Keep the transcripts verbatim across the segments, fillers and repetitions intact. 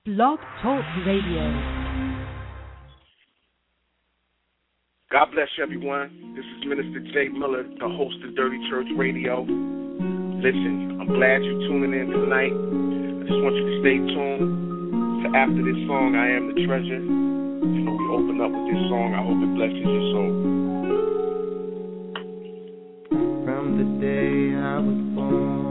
Blog Talk Radio. God bless you, everyone. This is Minister Jay Miller, the host of Dirty Church Radio. Listen, I'm glad you're tuning in tonight. I just want you to stay tuned to after this song, I Am the Treasure. You know, we open up with this song. I hope it blesses your soul. From the day I was born,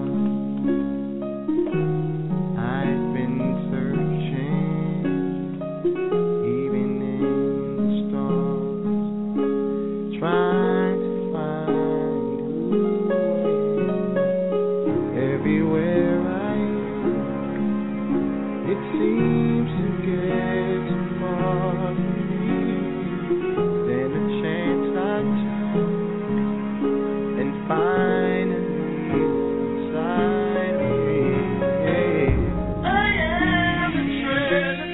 I've been searching, even in the stars, trying to find who I am. Everywhere I am, it seems to get too far from me. Then a chance I took, and finally inside of me, yeah. I am the treasure.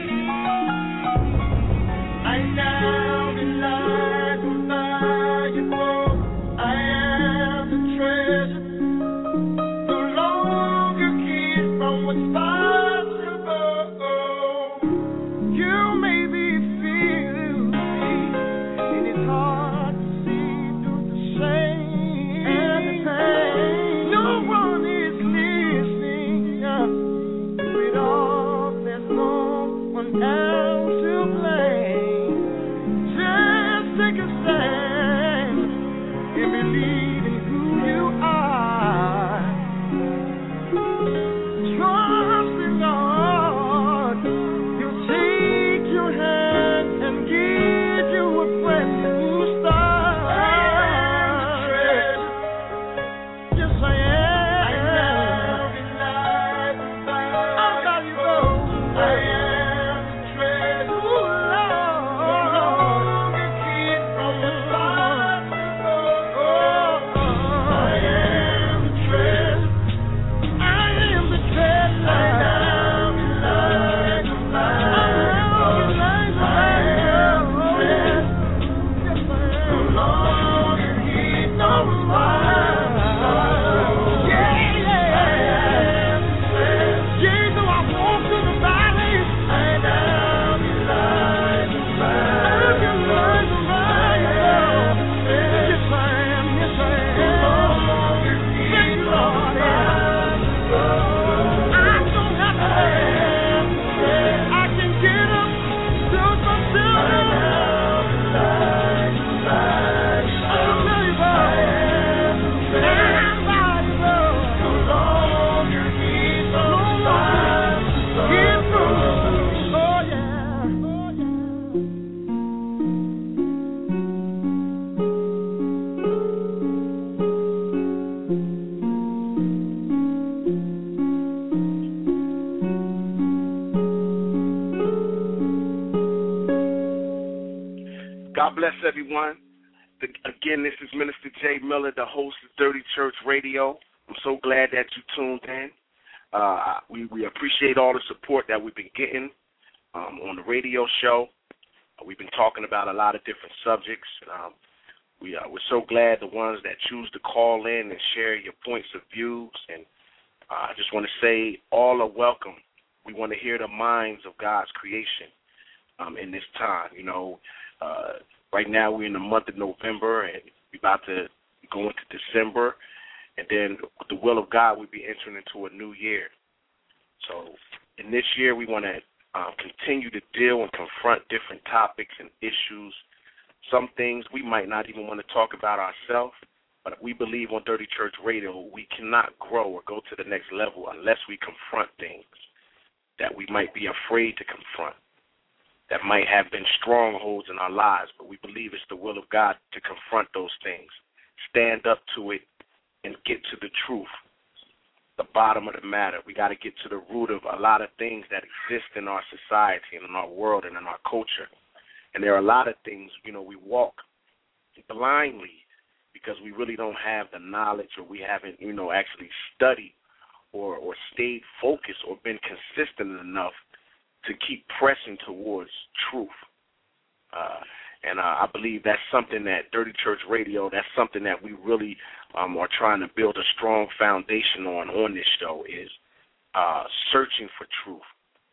I now realize I'm valuable. I am the treasure. No longer keep from what's possible. You may be feeling me, and it's hard to see through the shame and the pain. No one is listening up to it all. There's no one else to blame. Just take a stand and believe in who you are. Trust in God. He'll take your hand and give you a brand new start. Yes, I am. I'm valuable. I am the treasure. Ooh, Lord. No longer keep from what's possible. I am the treasure. I am the treasure. I am the light. I am the light. I am the treasure. Yes, I am. No longer keep from what's possible. Yeah, yeah. I am the treasure. Yeah, though I walk through the valley, I am the light. I am the light. Yes, I am. Yes, I am. No longer keep from what's possible. I don't have to stand. I can get up, do something. I am the light. I'm valuable. I'm valuable. No longer keep from what's possible. Oh, yeah. God bless everyone. The- Again, this is Minister Jay Miller, the host of Dirty Church Radio. I'm so glad that you tuned in. Uh, we, we appreciate all the support that we've been getting um, on the radio show. Uh, we've been talking about a lot of different subjects. Um, we, uh, we're so glad the ones that choose to call in and share your points of views. And uh, I just want to say all are welcome. We want to hear the minds of God's creation um, in this time. You know, uh, right now we're in the month of November, and we're about to go into December. And then with the will of God, we'll be entering into a new year. So in this year, we want to um, continue to deal and confront different topics and issues. Some things we might not even want to talk about ourselves, but we believe on Dirty Church Radio, we cannot grow or go to the next level unless we confront things that we might be afraid to confront, that might have been strongholds in our lives, but we believe it's the will of God to confront those things, stand up to it, and get to the truth, the bottom of the matter. We got to get to the root of a lot of things that exist in our society and in our world and in our culture. And there are a lot of things, you know, we walk blindly because we really don't have the knowledge, or we haven't, you know, actually studied or, or stayed focused or been consistent enough to keep pressing towards truth. Uh, and uh, I believe that's something that Dirty Church Radio, that's something that we really um, are trying to build a strong foundation on on this show, is uh, searching for truth.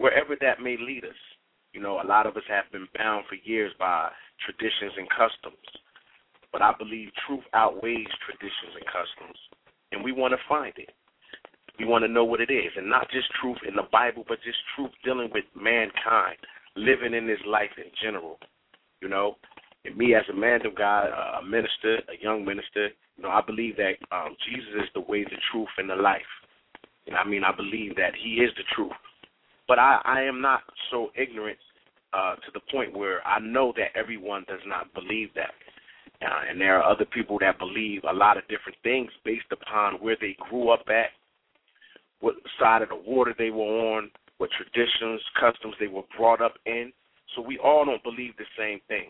wherever that may lead us. You know, a lot of us have been bound for years by traditions and customs. But I believe truth outweighs traditions and customs, and we want to find it. We want to know what it is, and not just truth in the Bible, but just truth dealing with mankind, living in this life in general. You know, and me as a man of God, a minister, a young minister, you know, I believe that um, Jesus is the way, the truth, and the life. You know, I mean, I believe that he is the truth. But I, I am not so ignorant uh, to the point where I know that everyone does not believe that. Uh, and there are other people that believe a lot of different things based upon where they grew up at, what side of the water they were on, what traditions, customs they were brought up in. So we all don't believe the same thing.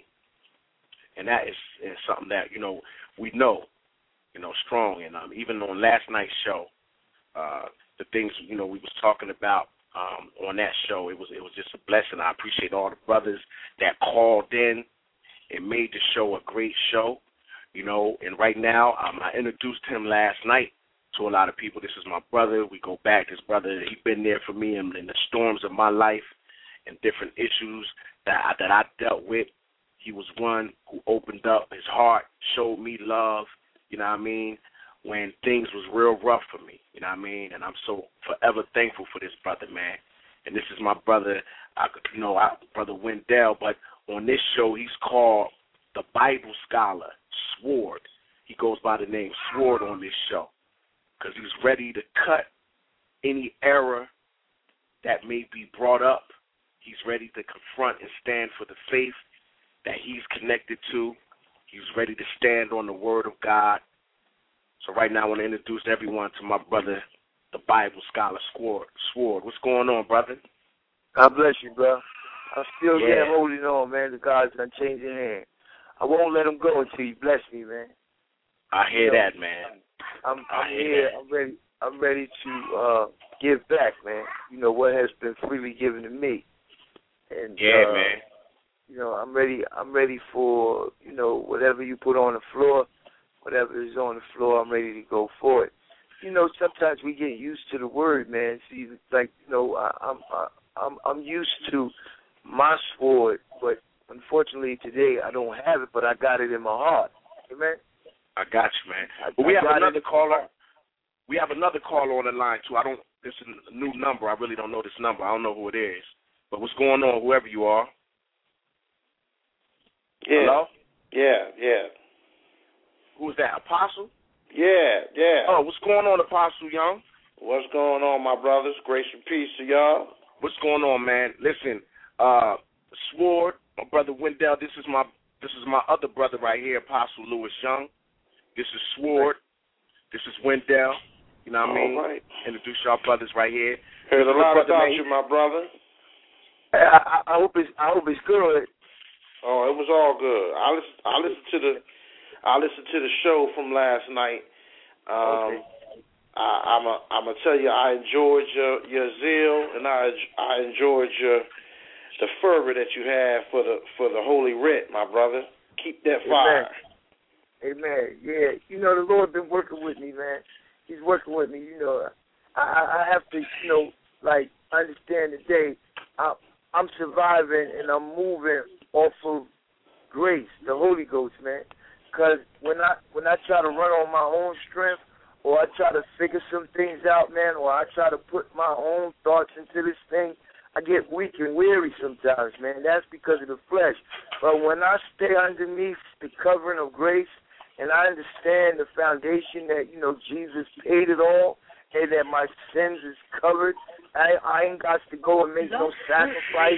And that is, is something that, you know, we know, you know, strong. And um, even on last night's show, uh, the things, you know, we was talking about um, on that show, it was it was just a blessing. I appreciate all the brothers that called in and made the show a great show, you know. And right now, um, I introduced him last night to a lot of people. This is my brother. We go back. This brother, he's been there for me in, in the storms of my life and different issues that I, that I dealt with. He was one who opened up his heart, showed me love, you know what I mean, when things was real rough for me, you know what I mean. And I'm so forever thankful for this brother, man. And this is my brother, I, you know, I, Brother Wendell, but on this show, he's called the Bible Scholar, Sword. He goes by the name Sword on this show because he's ready to cut any error that may be brought up. He's ready to confront and stand for the faith that he's connected to. He's ready to stand on the word of God. So right now I want to introduce everyone to my brother, the Bible Scholar, Sword. Sword. What's going on, brother? God bless you, bro. I'm still yeah. getting holding on, man. The God's unchanging hand. I won't let him go until you bless me, man. I hear you know, that, man. I'm, I'm I hear here. that. I'm ready. I'm ready to uh, give back, man. You know what has been freely given to me. And yeah, uh, man. You know, I'm ready. I'm ready for you know whatever you put on the floor, whatever is on the floor. I'm ready to go for it. You know, sometimes we get used to the word, man. See, like you know, I, I'm I, I'm I'm used to my sword, but unfortunately today I don't have it, but I got it in my heart. Amen. I got you, man. I, but we I have another caller. We have another caller on the line too. I don't. This is a new number. I really don't know this number. I don't know who it is. But what's going on, whoever you are? Yeah. Hello? Yeah, yeah. Who's that? Apostle? Yeah, yeah. Oh, what's going on, Apostle Young? What's going on, my brothers? Grace and peace to y'all. What's going on, man? Listen, uh, Sword, my brother Wendell. This is my this is my other brother right here, Apostle Louis Young. This is Sword. This is Wendell. You know what I mean? All right. Introduce y'all brothers right here. Heard a lot brother, about man. you, my brother. I, I, I hope it's I hope it's good. Oh, it was all good. I listened. I listened to the. I listened to the show from last night. Um, okay. I, I'm a, I'm gonna tell you, I enjoyed your your zeal, and I I enjoyed your the fervor that you have for the for the Holy Writ, my brother. Keep that fire. Amen. Amen. Yeah, you know the Lord been working with me, man. He's working with me. You know, I I have to you know like understand today. I, I'm surviving and I'm moving off of grace, the Holy Ghost, man. Because when I when I try to run on my own strength, or I try to figure some things out, man, or I try to put my own thoughts into this thing, I get weak and weary sometimes, man. That's because of the flesh. But when I stay underneath the covering of grace, and I understand the foundation that, you know, Jesus paid it all, and that my sins is covered, I, I ain't got to go and make no sacrifice.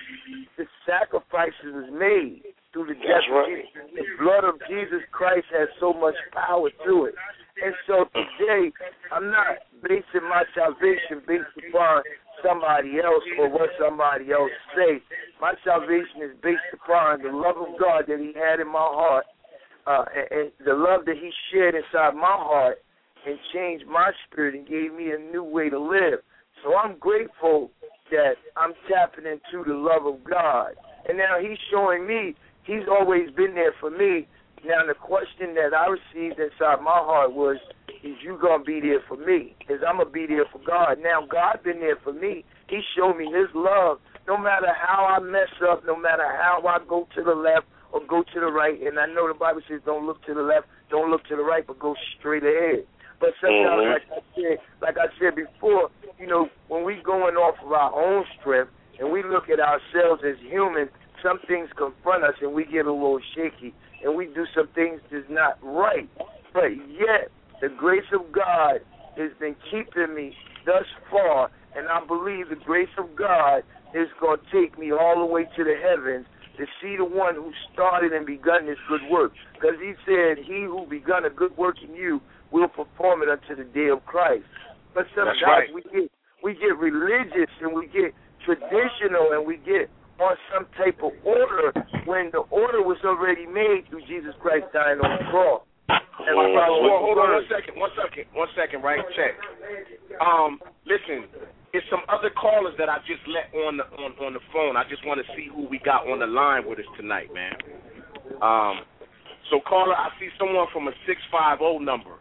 The sacrifices is made through the death of Jesus. The blood of Jesus Christ has so much power to it. And so today, I'm not basing my salvation based upon somebody else or what somebody else say. My salvation is based upon the love of God that he had in my heart, uh, and, and the love that he shared inside my heart and changed my spirit and gave me a new way to live. So I'm grateful that I'm tapping into the love of God. And now he's showing me he's always been there for me. Now the question that I received inside my heart was, is you going to be there for me? Is I'm going to be there for God. Now God been there for me. He showed me his love. No matter how I mess up, no matter how I go to the left or go to the right, and I know the Bible says don't look to the left, don't look to the right, but go straight ahead. But sometimes, mm-hmm. like I said, like I said before, you know, when we going off of our own strength and we look at ourselves as human, some things confront us and we get a little shaky and we do some things that's not right. But yet, the grace of God has been keeping me thus far, and I believe the grace of God is going to take me all the way to the heavens to see the one who started and begun this good work. Because he said, he who begun a good work in you will perform it unto the day of Christ. But sometimes right. we get we get religious and we get traditional and we get on some type of order when the order was already made through Jesus Christ dying on the cross. And well, well, hold on one second, one second, one second, right? Check. Um, listen, it's some other callers that I just let on the on, on the phone. I just want to see who we got on the line with us tonight, man. Um, so caller, I see someone from a six five zero number.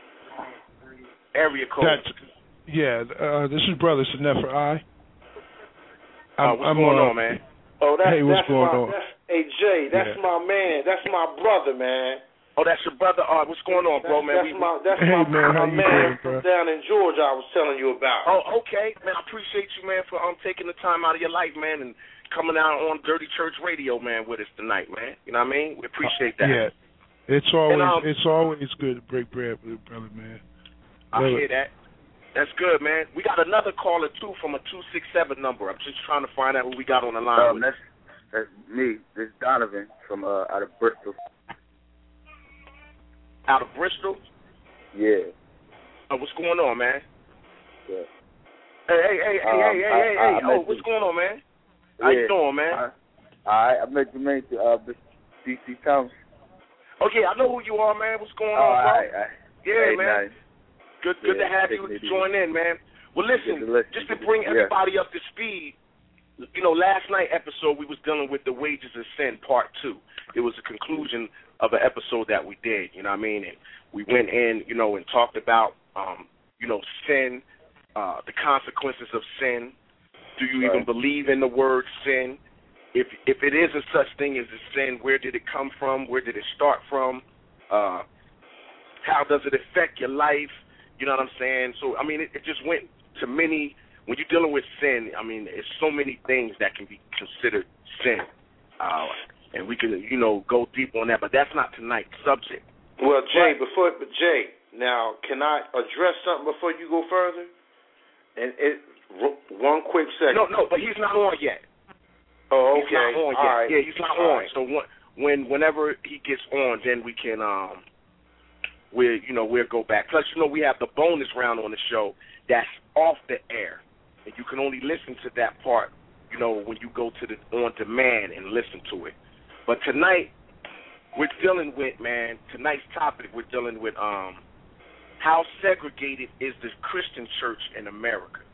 Area code. That's, yeah, uh, this is Brother Senefer I. I'm, uh, what's I'm, going uh, on, man? Oh, that's, hey, what's that's going my, on? That's, hey, Jay, that's yeah. my man. That's my brother, man. Oh, that's your brother. Uh, what's going on, bro, man? That's we, my, that's hey, my, man, my how you man doing, from bro? down in Georgia I was telling you about. Oh, okay. Man, I appreciate you, man, for um taking the time out of your life, man, and coming out on Dirty Church Radio, man, with us tonight, man. You know what I mean? We appreciate that. Yeah. It's always and, um, it's always good to break bread with a brother, man. I hear that. That's good, man. We got another caller, too, from a two six seven number. I'm just trying to find out who we got on the line um, with. That's, that's me. This is Donovan from uh, out of Bristol. Out of Bristol? Yeah. Oh, what's going on, man? Yeah. Hey, hey, hey, um, hey, hey, I, hey, I, hey. I Oh, what's you. going on, man? How yeah. you doing, man? All right. I met you, man, to uh, D C Thomas. Oh, yeah, I know who you are, man. What's going oh, on, bro? All right, all right. Yeah, hey, man. Nice. Good, good yeah, to have you join in, man. Well, listen, to just to bring yeah. everybody up to speed, you know, last night episode we was dealing with the wages of sin part two. It was a conclusion of an episode that we did, you know what I mean? And we went in, you know, and talked about, um, you know, sin, uh, the consequences of sin. Do you right. even believe in the word sin? If if it is a such thing as a sin, where did it come from? Where did it start from? Uh, how does it affect your life? You know what I'm saying? So, I mean, it, it just went to many, when you're dealing with sin, I mean, it's so many things that can be considered sin. Uh, and we can, you know, go deep on that, but that's not tonight's subject. Well, Jay, but, before, but Jay, now, can I address something before you go further? And it, one quick second. No, no, but he's not on yet. Oh, okay. He's not on All yet. right. Yeah, he's not All on. right. So when, whenever he gets on, then we can, um, we you know, we'll go back. Plus, you know, we have the bonus round on the show that's off the air, and you can only listen to that part, you know, when you go to the on demand and listen to it. But tonight, we're dealing with, man, tonight's topic, we're dealing with um, how segregated is the Christian church in America.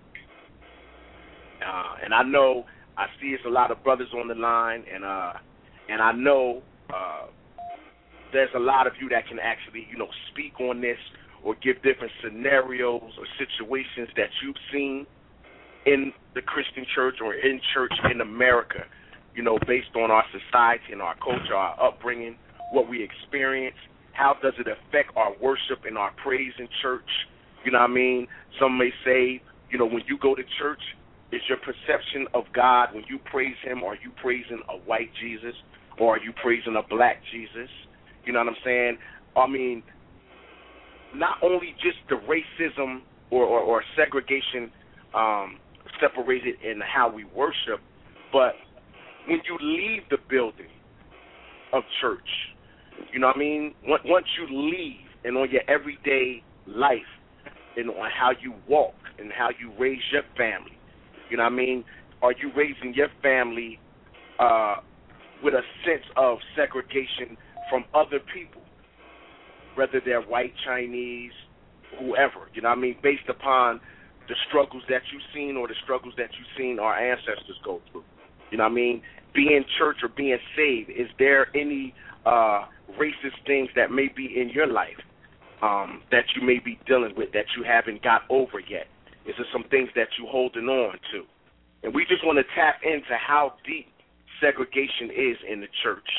Uh, and I know, I see it's a lot of brothers on the line, and uh, and I know uh, there's a lot of you that can actually, you know, speak on this or give different scenarios or situations that you've seen in the Christian church or in church in America, you know, based on our society and our culture, our upbringing, what we experience. How does it affect our worship and our praise in church? You know what I mean? Some may say, you know, when you go to church, is your perception of God, when you praise him, are you praising a white Jesus or are you praising a black Jesus? You know what I'm saying? I mean, not only just the racism or, or, or segregation um, separated in how we worship, but when you leave the building of church, you know what I mean? Once you leave and on your everyday life and on how you walk and how you raise your family, you know what I mean? Are you raising your family uh, with a sense of segregation from other people, whether they're white, Chinese, whoever, you know what I mean, based upon the struggles that you've seen or the struggles that you've seen our ancestors go through? You know what I mean? Being church or being saved, is there any uh, racist things that may be in your life um, that you may be dealing with that you haven't got over yet? Is there some things that you're holding on to? and we just want to tap into how deep segregation is in the church.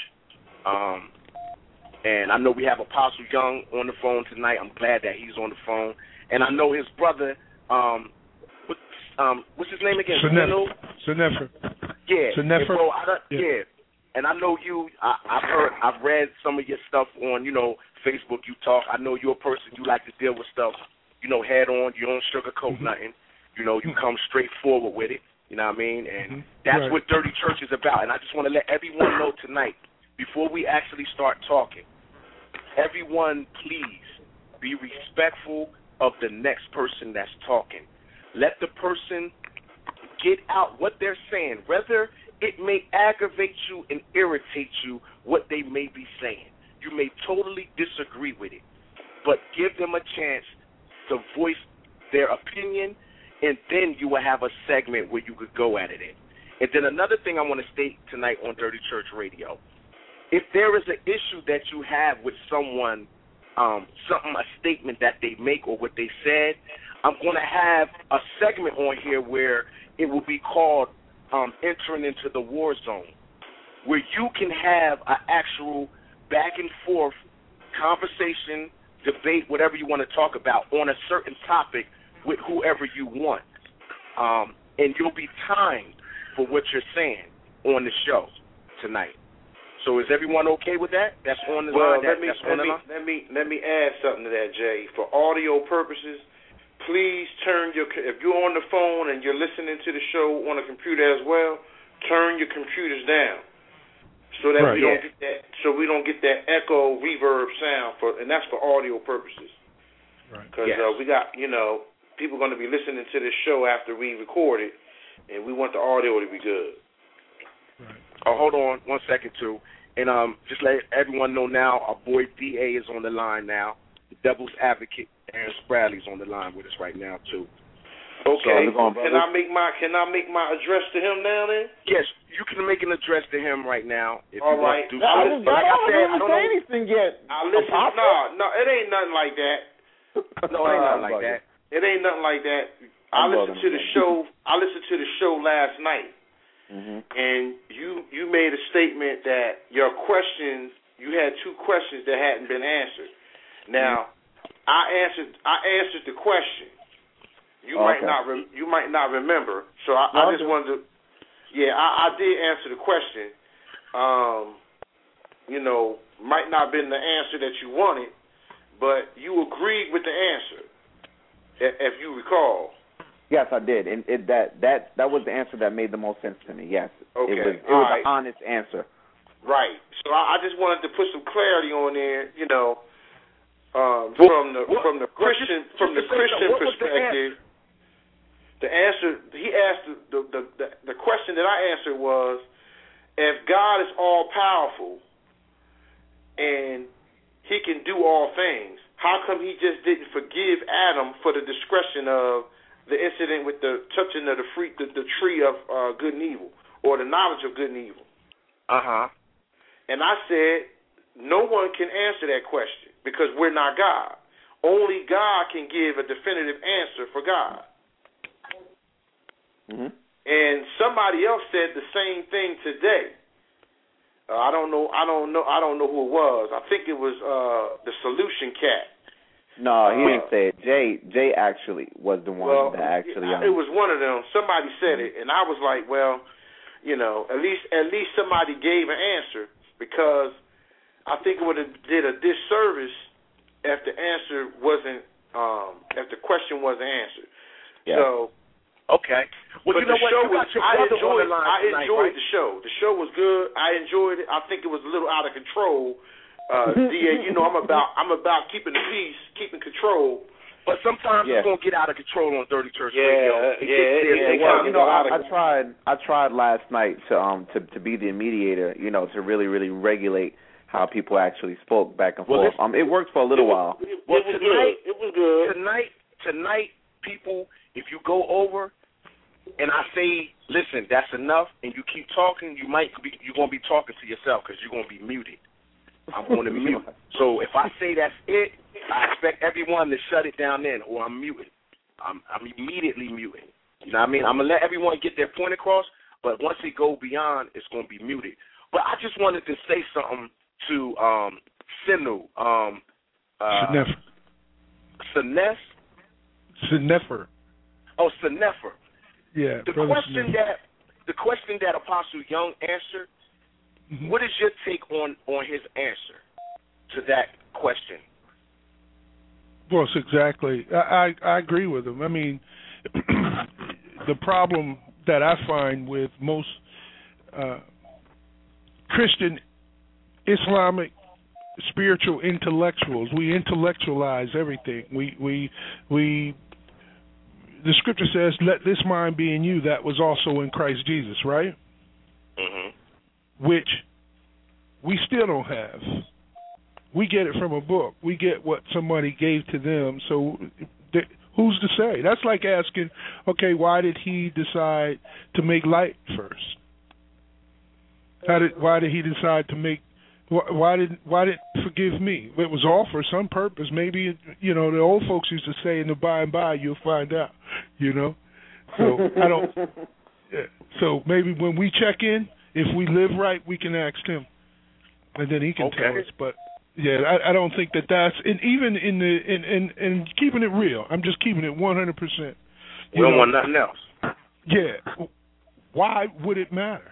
Um, and I know we have Apostle Young on the phone tonight. I'm glad that he's on the phone. And I know his brother, um, what's, um, what's his name again? Senefer. Senefer. Yeah. Senefer. Bro, I don't, yeah. yeah. And I know you, I, I've heard, I've read some of your stuff on, you know, Facebook. You talk. I know you're a person, you like to deal with stuff, you know, head on. You don't sugarcoat mm-hmm. nothing. You know, you come straight forward with it. You know what I mean? And mm-hmm. that's right. what Dirty Church is about. And I just want to let everyone know tonight, before we actually start talking, everyone please be respectful of the next person that's talking. Let the person get out what they're saying, whether it may aggravate you and irritate you, what they may be saying. You may totally disagree with it, but give them a chance to voice their opinion, and then you will have a segment where you could go at it in. And then another thing I want to state tonight on Dirty Church Radio, if there is an issue that you have with someone, um, something, a statement that they make or what they said, I'm going to have a segment on here where it will be called um, Entering into the War Zone, where you can have an actual back and forth conversation, debate, whatever you want to talk about on a certain topic with whoever you want. Um, and you'll be timed for what you're saying on the show tonight. So is everyone okay with that? That's on the well, line. Let that, me, that's let, on the me, line? let, me, let me add something to that, Jay. For audio purposes, please turn your, if you're on the phone and you're listening to the show on a computer as well, turn your computers down so that right. we don't get that, so we don't get that echo reverb sound for, and that's for audio purposes. Right. Because yes. uh, we got, you know, people going to be listening to this show after we record it, and we want the audio to be good. Right. Oh, hold on one second, too. And um, just let everyone know now, our boy D A is on the line now. The Devil's Advocate, Aaron Bradley's on the line with us right now, too. Okay. So, going, can I make my Can I make my address to him now, then? Yes, you can make an address to him right now. If All you right. Want to do No, I, so. just, But I, like I don't said, I even don't say know. anything yet. I listen. No, no, it ain't nothing like that. No, it ain't nothing like that. It ain't nothing like that. I I'm listened to the show. I listened to the show last night, mm-hmm. and you you made a statement that your questions. You had two questions that hadn't been answered. Now, mm-hmm. I answered. I answered the question. You oh, might okay. not. Re, you might not remember. So I, no, I just wanted to. Yeah, I, I did answer the question. Um, you know, might not have been the answer that you wanted, but you agreed with the answer, if you recall. Yes, I did, and it, that that that was the answer that made the most sense to me. Yes, okay. it was it All was right. an honest answer. Right. So I, I just wanted to put some clarity on there, you know, um, what, from the what, from the what, Christian just, from just the Christian the perspective. The answer he asked the the, the the the question that I answered was, if God is all powerful and He can do all things, how come He just didn't forgive Adam for the discretion of the incident with the touching of the free the, the tree of uh, good and evil, or the knowledge of good and evil? Uh huh. And I said, no one can answer that question because we're not God. Only God can give a definitive answer for God. Mm-hmm. And somebody else said the same thing today. Uh, I don't know. I don't know. I don't know who it was. I think it was uh, the Solution Cat. No, he uh, didn't say it. Jay Jay actually was the one well, that actually. Um, it was one of them. Somebody said it, and I was like, well, you know, at least at least somebody gave an answer, because I think it would have did a disservice if the answer wasn't um, if the question wasn't answered. yeah. So. Okay. Well, but you know the what? show You was, got your I brother enjoyed, on the line I tonight, enjoyed right? the show. The show was good. I enjoyed it. I think it was a little out of control. Uh, D A, you know, I'm about I'm about keeping the peace, keeping control. But sometimes yeah. it's gonna get out of control on Dirty Church yeah, Radio. It yeah, yeah. Well, you know, I, I of tried. I tried last night to um to to be the mediator. You know, to really really regulate how people actually spoke back and well, forth. Um, it worked for a little it while. Was, it, well, it was tonight, good. It was good. Tonight, tonight, people, if you go over and I say, listen, that's enough, and you keep talking, you might be you're gonna be talking to yourself because you're gonna be muted. I'm going to mute. So if I say that's it, I expect everyone to shut it down then, or I'm muted. I'm, I'm immediately muting. You know what I mean? I'm going to let everyone get their point across, but once it go beyond, it's going to be muted. But I just wanted to say something to um, Sinu. Um, uh, Sines? Senefer. Oh, Senefer. Yeah. The question Senefer. that the question that Apostle Young answered, mm-hmm. What is your take on, on his answer to that question? Well, it's exactly. I, I, I agree with him. I mean, the problem that I find with most uh, Christian, Islamic, spiritual intellectuals, we intellectualize everything. We we we. The scripture says, "Let this mind be in you that was also in Christ Jesus," right? Mm-hmm. Which we still don't have. We get it from a book. We get what somebody gave to them. So th- who's to say? That's like asking, okay, why did he decide to make light first? How did? Why did he decide to make? Why, why did? Why did forgive me? It was all for some purpose. Maybe, you know, the old folks used to say, in the by and by, you'll find out. You know. So I don't. Yeah. So maybe when we check in, if we live right, we can ask him, and then he can okay. tell us. But yeah, I, I don't think that that's, and even in the in, in in keeping it real, I'm just keeping it one hundred percent. We don't know, want nothing else. Yeah. Why would it matter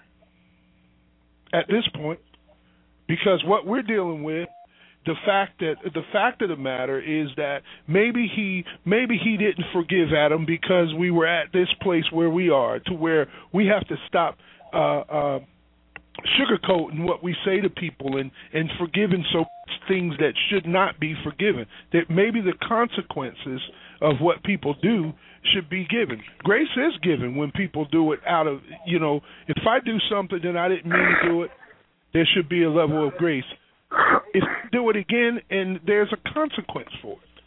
at this point? Because what we're dealing with, the fact that the fact of the matter is that maybe he maybe he didn't forgive Adam because we were at this place where we are, to where we have to stop uh, uh, sugarcoating what we say to people and, and forgiving so things that should not be forgiven. That maybe the consequences of what people do should be given. Grace is given when people do it out of, you know, if I do something that I didn't mean to do it, there should be a level of grace. If you do it again, and there's a consequence for it.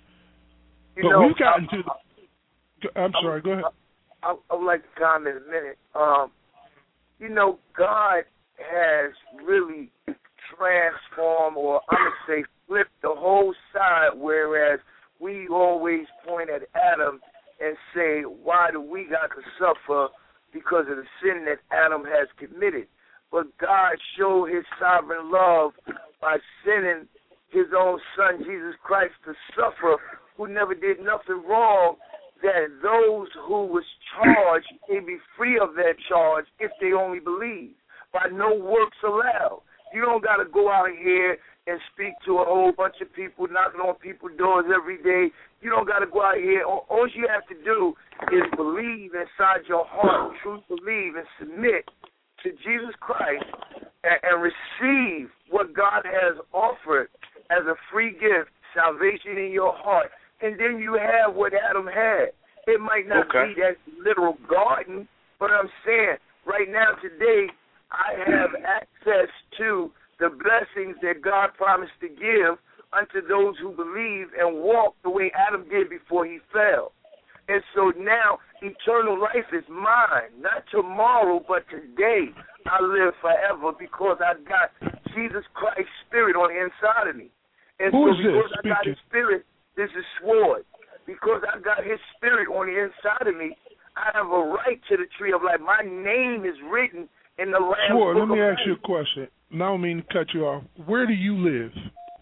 You but know, we've gotten I, to the... I'm sorry, go ahead. I, I would like to comment a minute. Um, you know, God has really transformed, or I'm going to say flipped the whole side, whereas we always point at Adam and say, why do we got to suffer because of the sin that Adam has committed? But God showed his sovereign love by sending his own son, Jesus Christ, to suffer, who never did nothing wrong, that those who was charged may be free of their charge if they only believe. By no works allowed. You don't got to go out here and speak to a whole bunch of people, knocking on people's doors every day. You don't got to go out here. All, all you have to do is believe inside your heart, truly believe and submit to Jesus Christ and, and receive what God has offered as a free gift, salvation in your heart. And then you have what Adam had. It might not okay. be that literal garden, but I'm saying right now, today, I have access to the blessings that God promised to give unto those who believe and walk the way Adam did before he fell. And so now eternal life is mine, not tomorrow, but today. I live forever because I got Jesus Christ's spirit on the inside of me. And Who so is because this I got speaking? his spirit, this is sword. Because I got his spirit on the inside of me, I have a right to the tree of life. My name is written in the Lamb's Sword, book let me of ask life. you a question. And I don't mean to cut you off. Where do you live?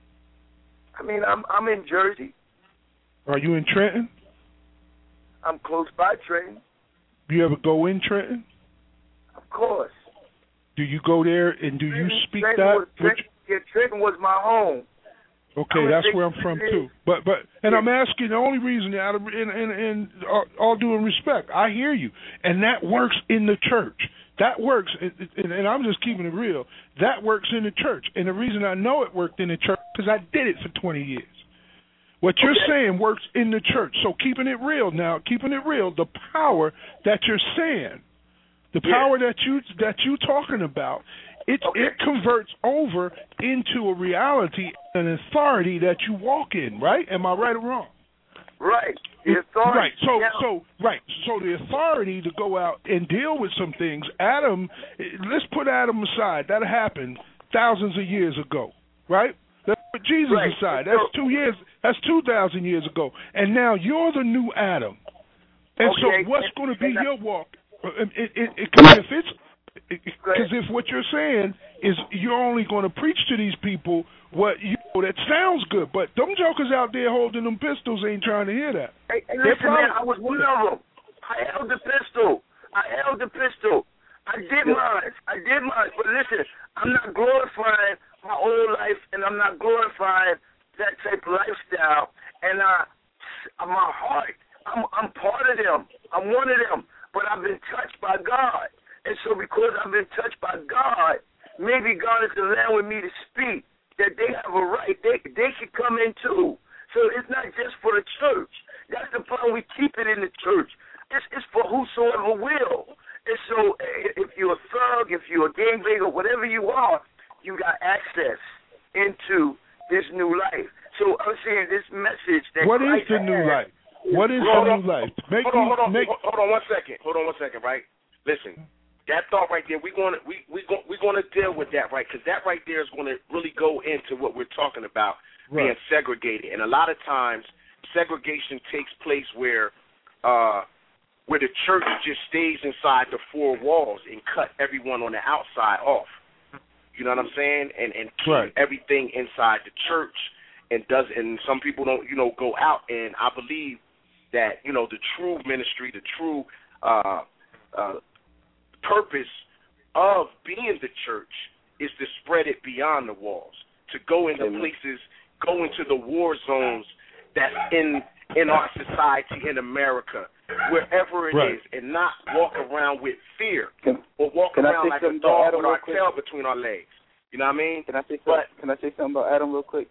I mean, I'm I'm in Jersey. Are you in Trenton? I'm close by Trenton. Do you ever go in Trenton? Of course. Do you go there and do you Trenton, speak Trenton that? Was, Trenton, yeah, Trenton was my home. Okay, I'm that's a where I'm from big- too. But but and Yeah. I'm asking the only reason out of and and, and all, all due respect, I hear you, and that works in the church. That works, and, and I'm just keeping it real. That works in the church, and the reason I know it worked in the church because I did it for twenty years. What you're Okay. saying works in the church. So keeping it real now, keeping it real, the power that you're saying, the Yeah. power that you that you talking about, it Okay. it converts over into a reality, an authority that you walk in. Right? Am I right or wrong? Right. The authority. Right. So Now, so right. So the authority to go out and deal with some things. Adam, let's put Adam aside. That happened thousands of years ago. Right. Let's put Jesus Right. aside. That's two years. That's two thousand years ago. And now you're the new Adam. And okay. so, what's going to be and your walk? Because it, it, it, if it's because if what you're saying is you're only going to preach to these people what you know that sounds good, but them jokers out there holding them pistols ain't trying to hear that. Hey, hey listen, man, I was one of them. I held the pistol. I held the pistol. I did mine. I did mine. But listen, I'm not glorifying my old life, and I'm not glorifying that type of lifestyle. And I, my heart, I'm, I'm part of them. I'm one of them. But I've been touched by God. And so because I've been touched by God, maybe God is allowing me to speak, that they have a right. They, they should come in too. So it's not just for the church. That's the problem. We keep it in the church. It's, it's for whosoever will. And so if you're a thug, if you're a gangbanger, whatever you are, you got access into this new life. So I'm saying this message that What Christ is the new life? What is hold the on, new life? Make hold on, hold on, make, hold on one second. Hold on one second, right? Listen, that thought right there, we're going to we we go, we're going to deal with that, right? Because that right there is going to really go into what we're talking about, right. Being segregated. And a lot of times, segregation takes place where uh, where the church just stays inside the four walls and cut everyone on the outside off. You know what I'm saying? And and keep right. everything inside the church. And does and some people don't, you know, go out. And I believe that, you know, the true ministry, the true uh, uh, purpose of being the church is to spread it beyond the walls, to go into Amen. places, go into the war zones that's in in our society in America, wherever it right. is, and not walk around with fear can, or walk can around like a dog with our tail between our legs. You know what I mean? Can I say but, something? Can I say something about Adam real quick?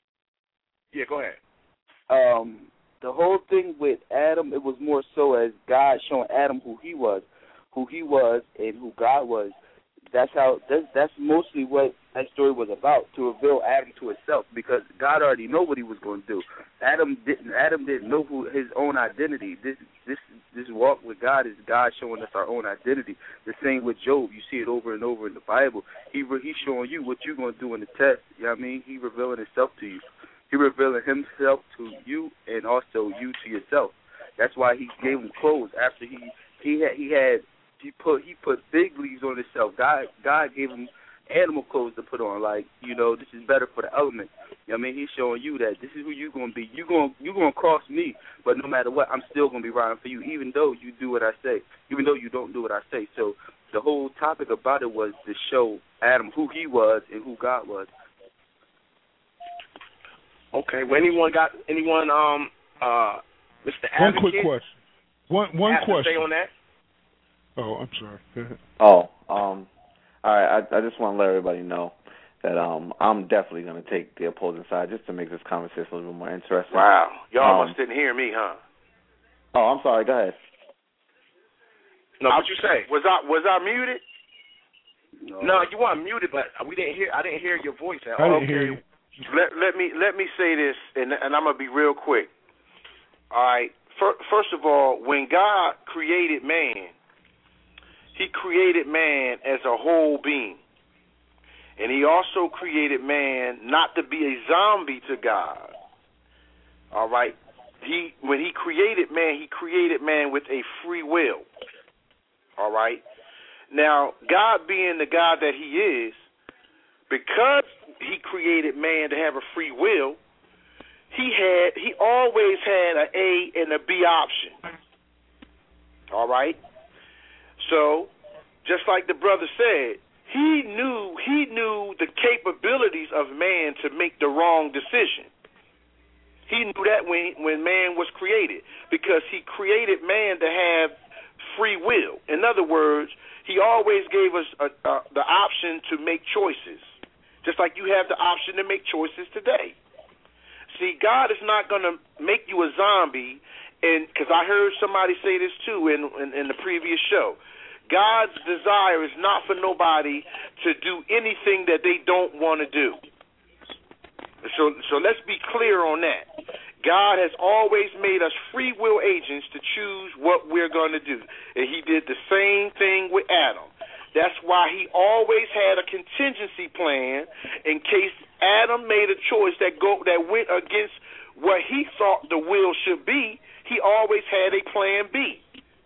Yeah, go ahead. Um, the whole thing with Adam, it was more so as God showing Adam who he was, who he was, and who God was. That's how. That's, that's mostly what that story was about, to reveal Adam to himself, because God already know what he was going to do. Adam didn't. Adam didn't know who his own identity. This this this walk with God is God showing us our own identity. The same with Job. You see it over and over in the Bible. He he's showing you what you're going to do in the test. You know what I mean? He revealing himself to you. He revealing himself to you and also you to yourself. That's why he gave him clothes after he he had he had he put he put big leaves on himself. God God gave him animal clothes to put on. Like, you know, this is better for the element. You know what I mean? He's showing you that this is who you're gonna be. You're gonna you're gonna cross me, but no matter what, I'm still gonna be riding for you, even though you do what I say, even though you don't do what I say. So the whole topic about it was to show Adam who he was and who God was. Okay. Well, anyone got anyone? Um, uh, Mister One Advocate, quick question. One one have question. To say on that? Oh, I'm sorry. Go ahead. Oh, um, all right. I, I just want to let everybody know that um, I'm definitely going to take the opposing side just to make this conversation a little bit more interesting. Wow, y'all um, must didn't hear me, huh? Oh, I'm sorry. Go ahead. No, what you say? Was I was I muted? No, no you weren't muted, but we didn't hear. I didn't hear your voice at I all. didn't hear you. Let let me let me say this, and and I'm gonna be real quick. All right. First of all, when God created man, He created man as a whole being, and He also created man not to be a zombie to God. All right. He when He created man, He created man with a free will. All right. Now, God being the God that He is, because He created man to have a free will, he had he always had an A and a B option. All right? So, just like the brother said, he knew he knew the capabilities of man to make the wrong decision. He knew that when when man was created, because he created man to have free will. In other words, he always gave us a, a, the option to make choices, just like you have the option to make choices today. See, God is not going to make you a zombie, and because I heard somebody say this too in, in, in the previous show. God's desire is not for nobody to do anything that they don't want to do. So, so let's be clear on that. God has always made us free will agents to choose what we're going to do. And He did the same thing with Adam. That's why He always had a contingency plan in case Adam made a choice that go that went against what he thought the will should be, he always had a plan B.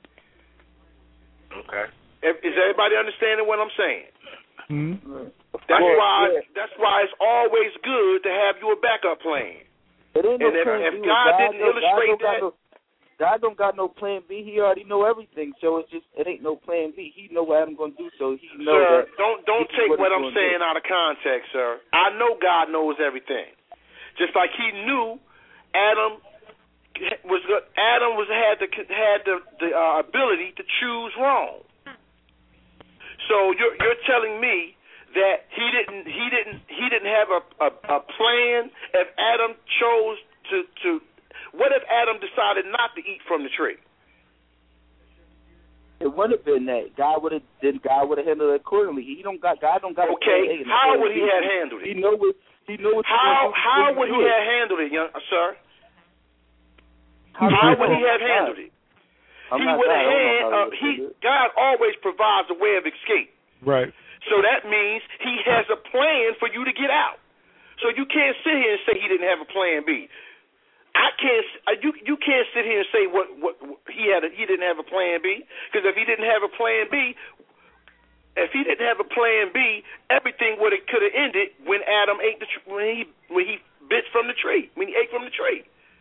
Okay. Is everybody understanding what I'm saying? Mm-hmm. That's course, why. yeah. That's why it's always good to have you a backup plan. It ain't no And if, plan if B. God, God didn't don't- illustrate God don't that, got no, God don't got no plan B. He already know everything, so it's just it ain't no plan B. He know what I'm gonna do, so he know sir, that. don't don't this is take what what he's I'm gonna saying do. out of context, sir. I know God knows everything. Just like He knew Adam was Adam was had the had the the uh, ability to choose wrong. So you're you're telling me that he didn't he didn't he didn't have a, a, a plan if Adam chose to, to what if Adam decided not to eat from the tree? It would have been that God would have then God would have handled it accordingly. He don't got God don't got. Okay, how would he have handled it? He know what he know what. How do how would he it. have handled it, young sir? How, How would he I'm have not handled God. it? I'm He not would God. have I don't had know how uh, he he would do it. God always provides a way of escape. Right. So that means he has a plan for you to get out. So you can't sit here and say he didn't have a plan B. I can't. uh, You you can't sit here and say what what, what he had. A, he didn't have a plan B, because if he didn't have a plan B, if he didn't have a plan B, everything would have could have ended when Adam ate the tr- when he when he bit from the tree when he ate from the tree.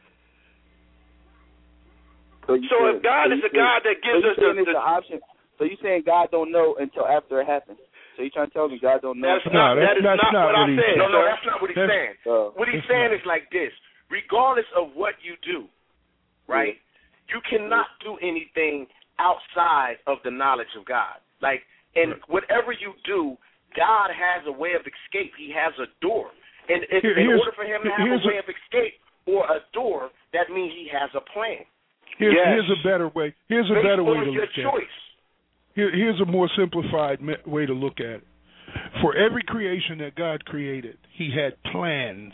So, you So saying, if God so is you a God saying- that gives so you us saying the, it's the an option. So you saying God don't know until after it happens? So you trying to tell me God don't know? That's No, not, that's- that is that's not, not what what I he said. said. No, no, sir. that's not what he's That's- saying. Oh. What he's It's saying not. is like this: regardless of what you do, right? You cannot do anything outside of the knowledge of God. Like, and whatever you do, God has a way of escape. He has a door, and if, Here- in here's- order for him to have here's a way a- of escape or a door, that means he has a plan. Here's, Yes. here's a better way. Here's a Based better way on to your look at it. choice. Here, here's a more simplified me- way to look at it. For every creation that God created, he had plans.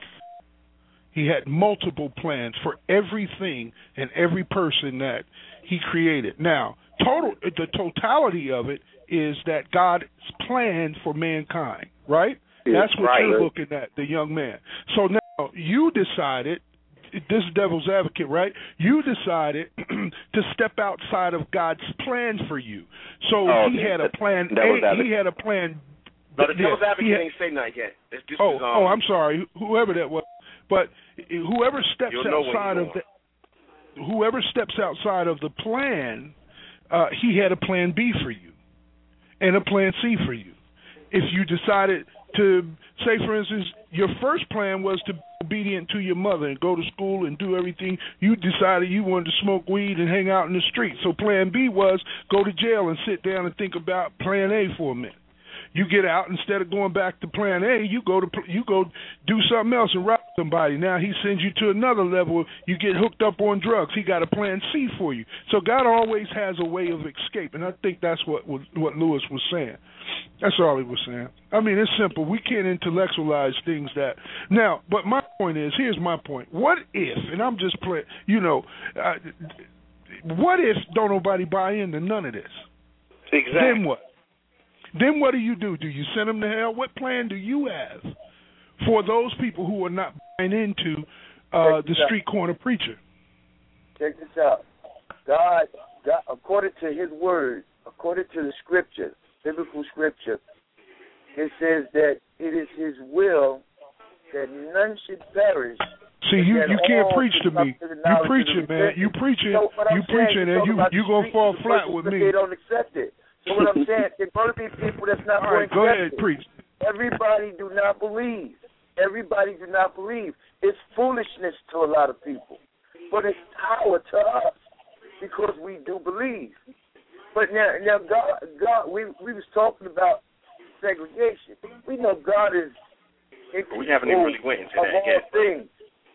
He had multiple plans for everything and every person that he created. Now, total the totality of it is that God's plan for mankind, right? That's what right. you're looking at, the young man. So now you decided, this is devil's advocate, right? You decided to step outside of God's plan for you. So Oh, he okay. had a plan Devil's A, advocate. he had a plan No, the yeah, devil's advocate he had- ain't say nothing yet. This, this Oh, is, um, oh, I'm sorry, whoever that was. But whoever steps You'll know when outside you're of the, whoever steps outside of the plan, uh, he had a plan B for you, and a plan C for you. If you decided to, say, for instance, your first plan was to be obedient to your mother and go to school and do everything, you decided you wanted to smoke weed and hang out in the street. So plan B was go to jail and sit down and think about plan A for a minute. You get out, instead of going back to plan A, you go to you go do something else and rob somebody. Now he sends you to another level. You get hooked up on drugs. He got a plan C for you. So God always has a way of escape, and I think that's what what Lewis was saying. That's all he was saying. I mean, it's simple. We can't intellectualize things that now. But my point is, here's my point. What if? And I'm just playing. You know, uh, what if don't nobody buy into none of this? Exactly. Then what? Then what do you do? Do you send them to hell? What plan do you have for those people who are not buying into uh, the street corner preacher? Check this out. God, God, according to his word, according to the scripture, biblical scripture, it says that it is his will that none should perish. See, you, that you can't all preach to should come me. to the You knowledge of preaching, the man. You repentance. preaching. So what I'm You saying, preaching, you're and you talking about you the gonna street fall people flat with but me. They don't accept it. So what I'm saying, there's going to be people that's not All going right, to go accept ahead, it. preach. Everybody do not believe. Everybody do not believe. It's foolishness to a lot of people, but it's power to us because we do believe. But now, now God, God, we we was talking about segregation. We know God is in We haven't even really went into of that all yet. things.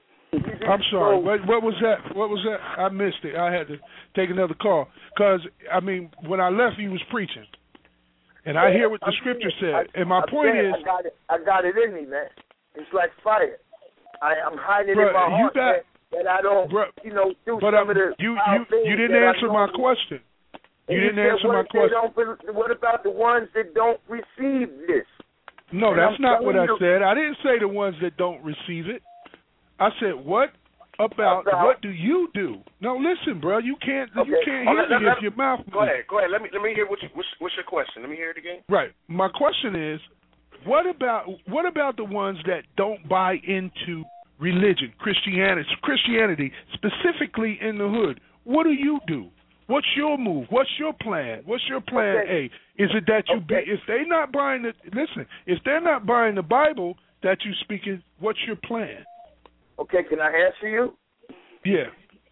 I'm sorry. What, what was that? What was that? I missed it. I had to take another call because I mean, when I left, you was preaching, and I hear what the I'm scripture saying, said. I, And my I'm point saying, is, I got it. I got it in me, man. It's like fire. I, I'm hiding it Bruh, in my you heart got- that, that I don't, bruh, you know, do but some uh, of the you foul you things you didn't that I answer my normally- question. You And didn't said, answer what my if they question. don't bel- What about the ones that don't receive this? No, And that's I'm not what I telling you- said. I didn't say the ones that don't receive it. I said what about, about what do you do. No, listen, bro. You can't. Okay. You can't Oh, hear let, me let, if your mouth. Go ahead. Go ahead. Let me let me hear what you, what's, what's your question. Let me hear it again. Right. My question is, what about what about the ones that don't buy into religion, Christianity, Christianity specifically in the hood? What do you do? What's your move? What's your plan? What's your plan Okay. A? Is it that you Okay. be, if they're not buying the listen, if they're not buying the Bible that you speaking, what's your plan? Okay, can I answer you? Yeah.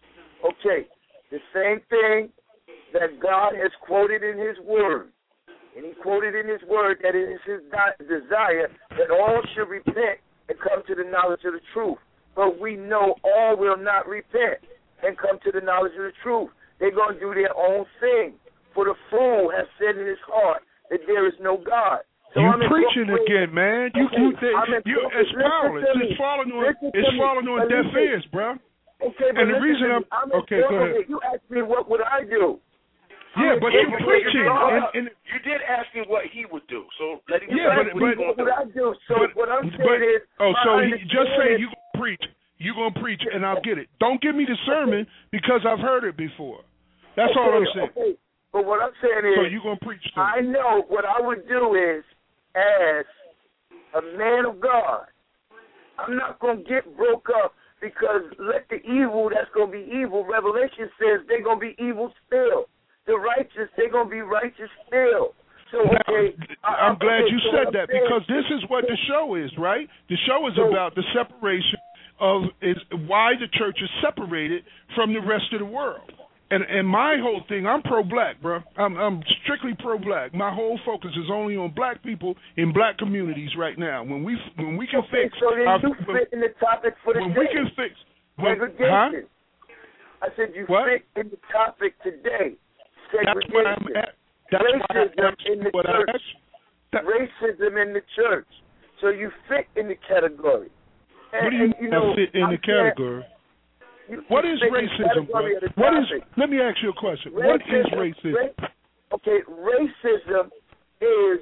Okay, the same thing that God has quoted in His Word. And He quoted in His Word that it is His di- desire that all should repent and come to the knowledge of the truth. But we know all will not repent and come to the knowledge of the truth. They're going to do their own thing. For the fool has said in his heart that there is no God. So you I'm preaching again, man. You, Okay, you, they, I'm you it's listen powerless. to me. It's falling on, Listen to it's me. falling on But deaf listen. ears, bro. Okay, but And the listen reason to I'm, me. I'm okay, go ahead. You asked me what would I do. Yeah, I'm but in- you're I'm preaching. in- And, and, You did ask me what he would do, so let him Yeah, say but- what he's but- gonna What would I do? So but, what I'm saying but, is, oh, my so he just say understanding- you gonna preach, you gonna preach, and I'll get it. Don't give me the sermon because I've heard it before. That's okay, all I'm saying. Okay. But what I'm saying is, So you gonna preach to I me? know what I would do is, as a man of God, I'm not going to get broke up because let the evil that's going to be evil, Revelation says they're going to be evil still. The righteous, they're going to be righteous still. So, okay. Now, I, I'm glad okay, you so said what I'm that saying- because this is what the show is, right? The show is So- about the separation of is why the church is separated from the rest of the world. And and my whole thing, I'm pro-black, bro. I'm I'm strictly pro-black. My whole focus is only on black people in black communities right now. When we when we can Okay, fix, so then our, you when, fit in the topic for the when day. we can fix, when, huh? Segregation. I said you What? fit in the topic today. That's why I'm Segregation. at. That's why I Racism asked in the what I church. asked. That, Racism in the church. So you fit in the category. And, what do you and, you know, fit in I'm the saying- category? You, What you is fit in the racism, bro? category of the What is? topic. Let me ask you a question. What is racism? Ra- okay, racism is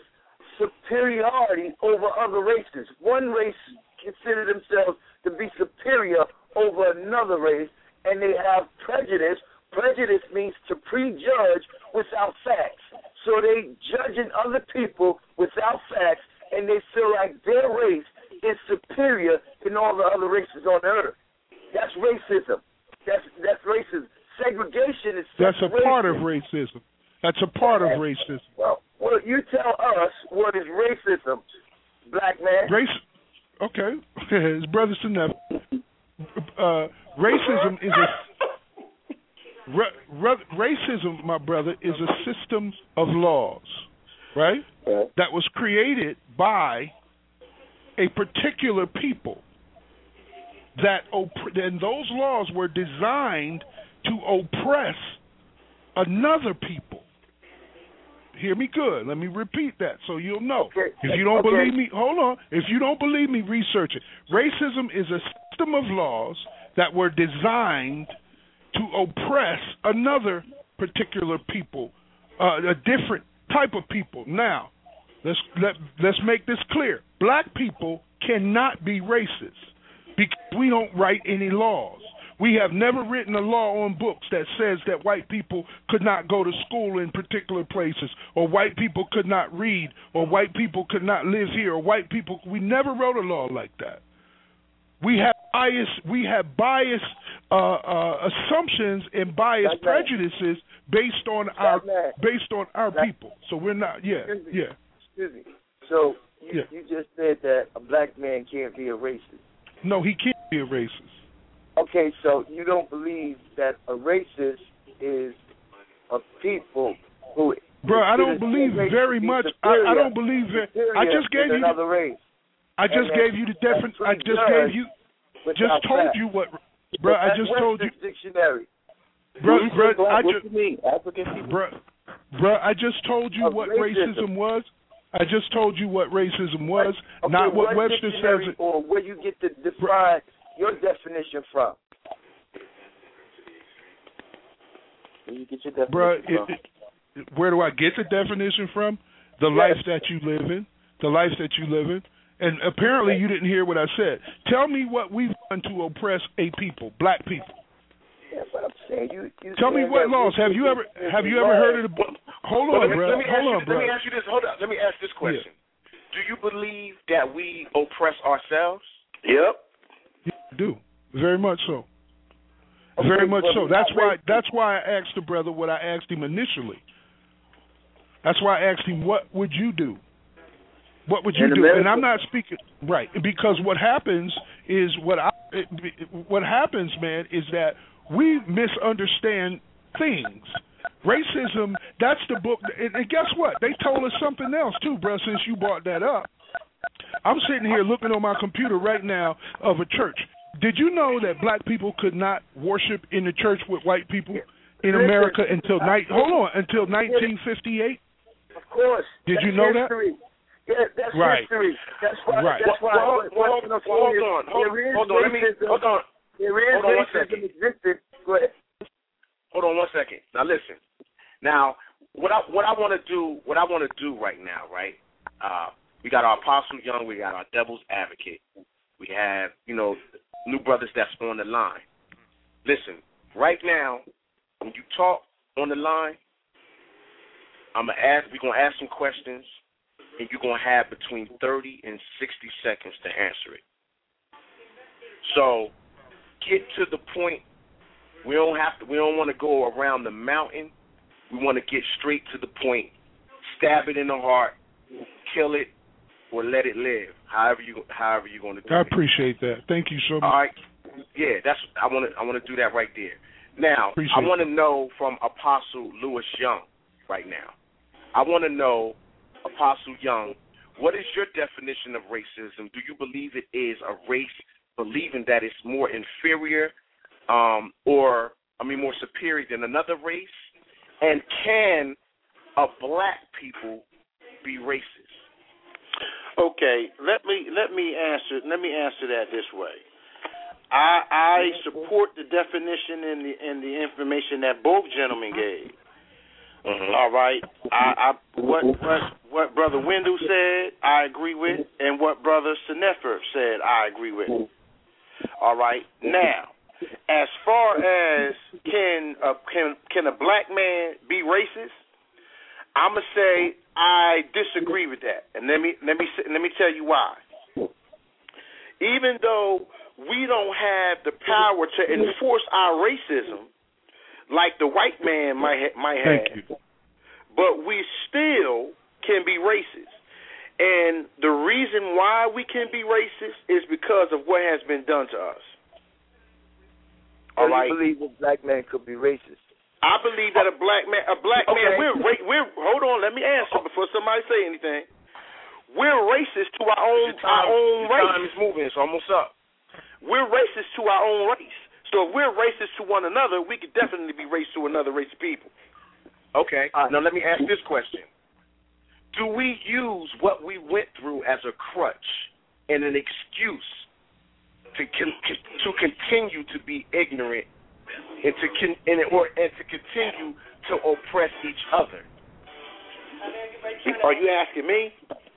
superiority over other races. One race consider themselves to be superior over another race, and they have prejudice. Prejudice means to prejudge without facts. So they judging other people without facts, and they feel like their race is superior than all the other races on earth. That's racism. That's that's racism. Segregation is That's a part of racism. racism. That's a part of racism. Well, well, you tell us what is racism, black man. Race. Okay, his brother Sinef. Uh, racism is a ra, ra, racism, my brother, is a system of laws, right? Right. That was created by a particular people. That op- and those laws were designed to oppress another people. Hear me good. Let me repeat that so you'll know. Okay. If you don't Okay. believe me, hold on. If you don't believe me, research it. Racism is a system of laws that were designed to oppress another particular people, uh, a different type of people. Now, let's let let's make this clear. Black people cannot be racist because we don't write any laws. We have never written a law on books that says that white people could not go to school in particular places, or white people could not read, or white people could not live here, or white people. We never wrote a law like that. We have bias. We have bias uh, uh, assumptions and bias That's right. prejudices based on our right. based on our That's- people. So we're not. Yeah, Excuse me. yeah. Excuse me. So you, Yeah. you just said that a black man can't be a racist. No, he can't be a racist. Okay, so you don't believe that a racist is a people who. Bro, I don't considers believe their race very to be much. I, superior- I don't believe it. I superior just gave than you. another race. I just and that- gave you the difference. I just gave you. without Just told facts. you what, bro. I That's just told you, Webster's Dictionary. bro. You Bro, say black, I what just, you mean? African people? bro, bro. I just told you Of what racism. racism was. I just told you what racism was, Okay, not what Webster dictionary says. It, or where you get to define your definition from. Where you get your definition bro. from? It, it, where do I get the definition from? The Yes. life that you live in, the life that you live in, And apparently you didn't hear what I said. Tell me what we've done to oppress a people, black people. Yeah, but I'm saying you. you Tell me what laws. Have you ever have you ever heard of the? Hold on, bro. Let me ask Hold you, on, bro. Let me ask you this. Hold on. Let me ask this question. Yeah. Do you believe that we oppress ourselves? Yep. You do. Very much so. Okay, Very much but so. That's why. That's why I asked the brother what I asked him initially. That's why I asked him, "What would you do? What would you In do?" America, and I'm not speaking right because what happens is what I, what happens, man, is that we misunderstand things. Racism. That's the book. And, and guess what? They told us something else too, bro. Since you brought that up, I'm sitting here looking on my computer right now of a church. Did you know that black people could not worship in the church with white people in America until night? Hold on, until nineteen fifty-eight. Of course. Did that's you know history. that? Yeah, that's right. history. That's why. Right. That's why. Well, well, well, hold, well, hold on. Hold, hold on. Let me. Hold on. There is hold on one racism second. existed. Go ahead. Hold on one second. Now listen. Now, what I what I want to do, what I want to do right now, right? Uh, we got our Apostle Young. We got our Devil's Advocate. We have, you know, new brothers that's on the line. Listen, right now, when you talk on the line, I'm gonna ask. We're gonna ask some questions, and you're gonna have between thirty and sixty seconds to answer it. So, get to the point. We don't have to. We don't want to go around the mountain. We want to get straight to the point. Stab it in the heart, kill it, or let it live. However you, however you're going to do I it. I appreciate that. Thank you so much. All right. Yeah, that's. I want to. I want to do that right there. Now, appreciate I want to know from Apostle Lewis Young right now. I want to know, Apostle Young, what is your definition of racism? Do you believe it is a race believing that it's more inferior, um, or I mean more superior than another race? And can a black people be racist? Okay, let me let me answer let me answer that this way. I I support the definition and the and the information that both gentlemen gave. Mm-hmm. All right, I, I what what what Brother Wendell said, I agree with, and what Brother Senefer said, I agree with. All right, now. As far as can a, can can a black man be racist, I'm gonna say I disagree with that, and let me let me let me tell you why. Even though we don't have the power to enforce our racism like the white man might ha- might have, Thank you. but we still can be racist. And the reason why we can be racist is because of what has been done to us. All right. you believe a black man could be racist? I believe that a black man, a black Okay. man, we're we're. Hold on, let me answer before somebody say anything. We're racist to our own Your time, our own your race. time is moving. It's almost up. We're racist to our own race. So if we're racist to one another, we could definitely be racist to another race of people. Okay. Uh, now let me ask this question: do we use what we went through as a crutch and an excuse to con- to continue to be ignorant and to con- and, or and to continue to oppress each other? Are you asking me?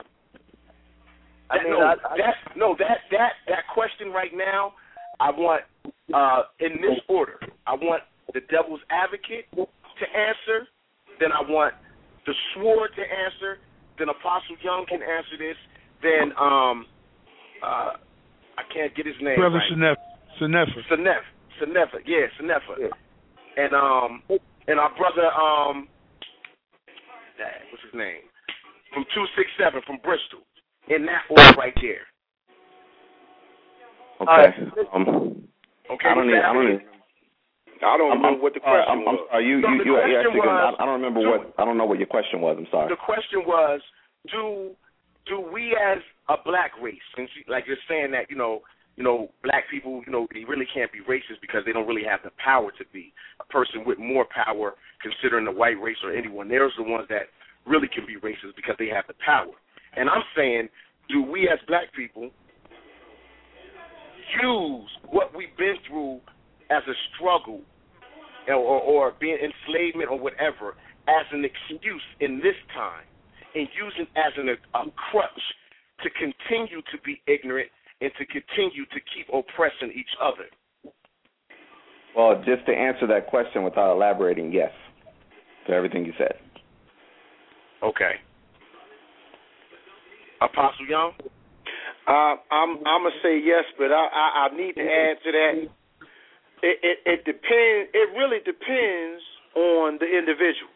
I That, mean, no, I, I, that, no, that that that question right now, I want uh, in this order. I want the Devil's Advocate to answer, then I want the Sword to answer, then Apostle Young can answer this, then um, uh, I can't get his name Brother right. Senefer. Senef, Senefa, yeah, Senefa, yeah. and um, and our brother um, dang, what's his name? From two six seven from Bristol. In that order right there. Okay. Right. Um, Okay. I don't even. I don't even. I don't I'm, remember I'm, what the sorry, question I'm, I'm was. sorry. You, No, you, the you, you question actually. was, I, I don't remember do, what. I don't know what your question was. I'm sorry. The question was, do do we as a black race, since you, like you're saying that you know, you know, black people, you know, they really can't be racist because they don't really have the power to be. A person with more power, considering the white race or anyone, they're the ones that really can be racist because they have the power. And I'm saying, do we as black people use what we've been through as a struggle or, or, or being enslavement or whatever as an excuse in this time and use it as an, a crutch to continue to be ignorant and to continue to keep oppressing each other? Well, just to answer that question without elaborating, yes, to everything you said. Okay. Apostle Young? Uh, I'm I'm gonna say yes, but I, I, I need to add to that. It, it it depends. It really depends on the individual,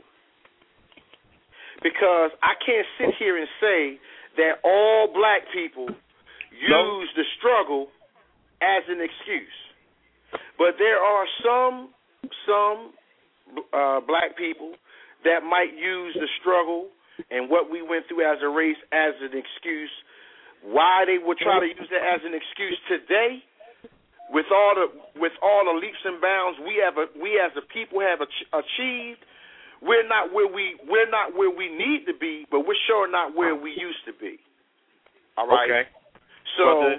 because I can't sit here and say that all black people use no. the struggle as an excuse. But there are some some uh, black people that might use the struggle and what we went through as a race as an excuse. Why they would try to use that as an excuse today, with all the with all the leaps and bounds we have a, we as a people have ach- achieved, we're not where we we're not where we need to be, but we're sure not where we used to be. All right. Okay. So, brother,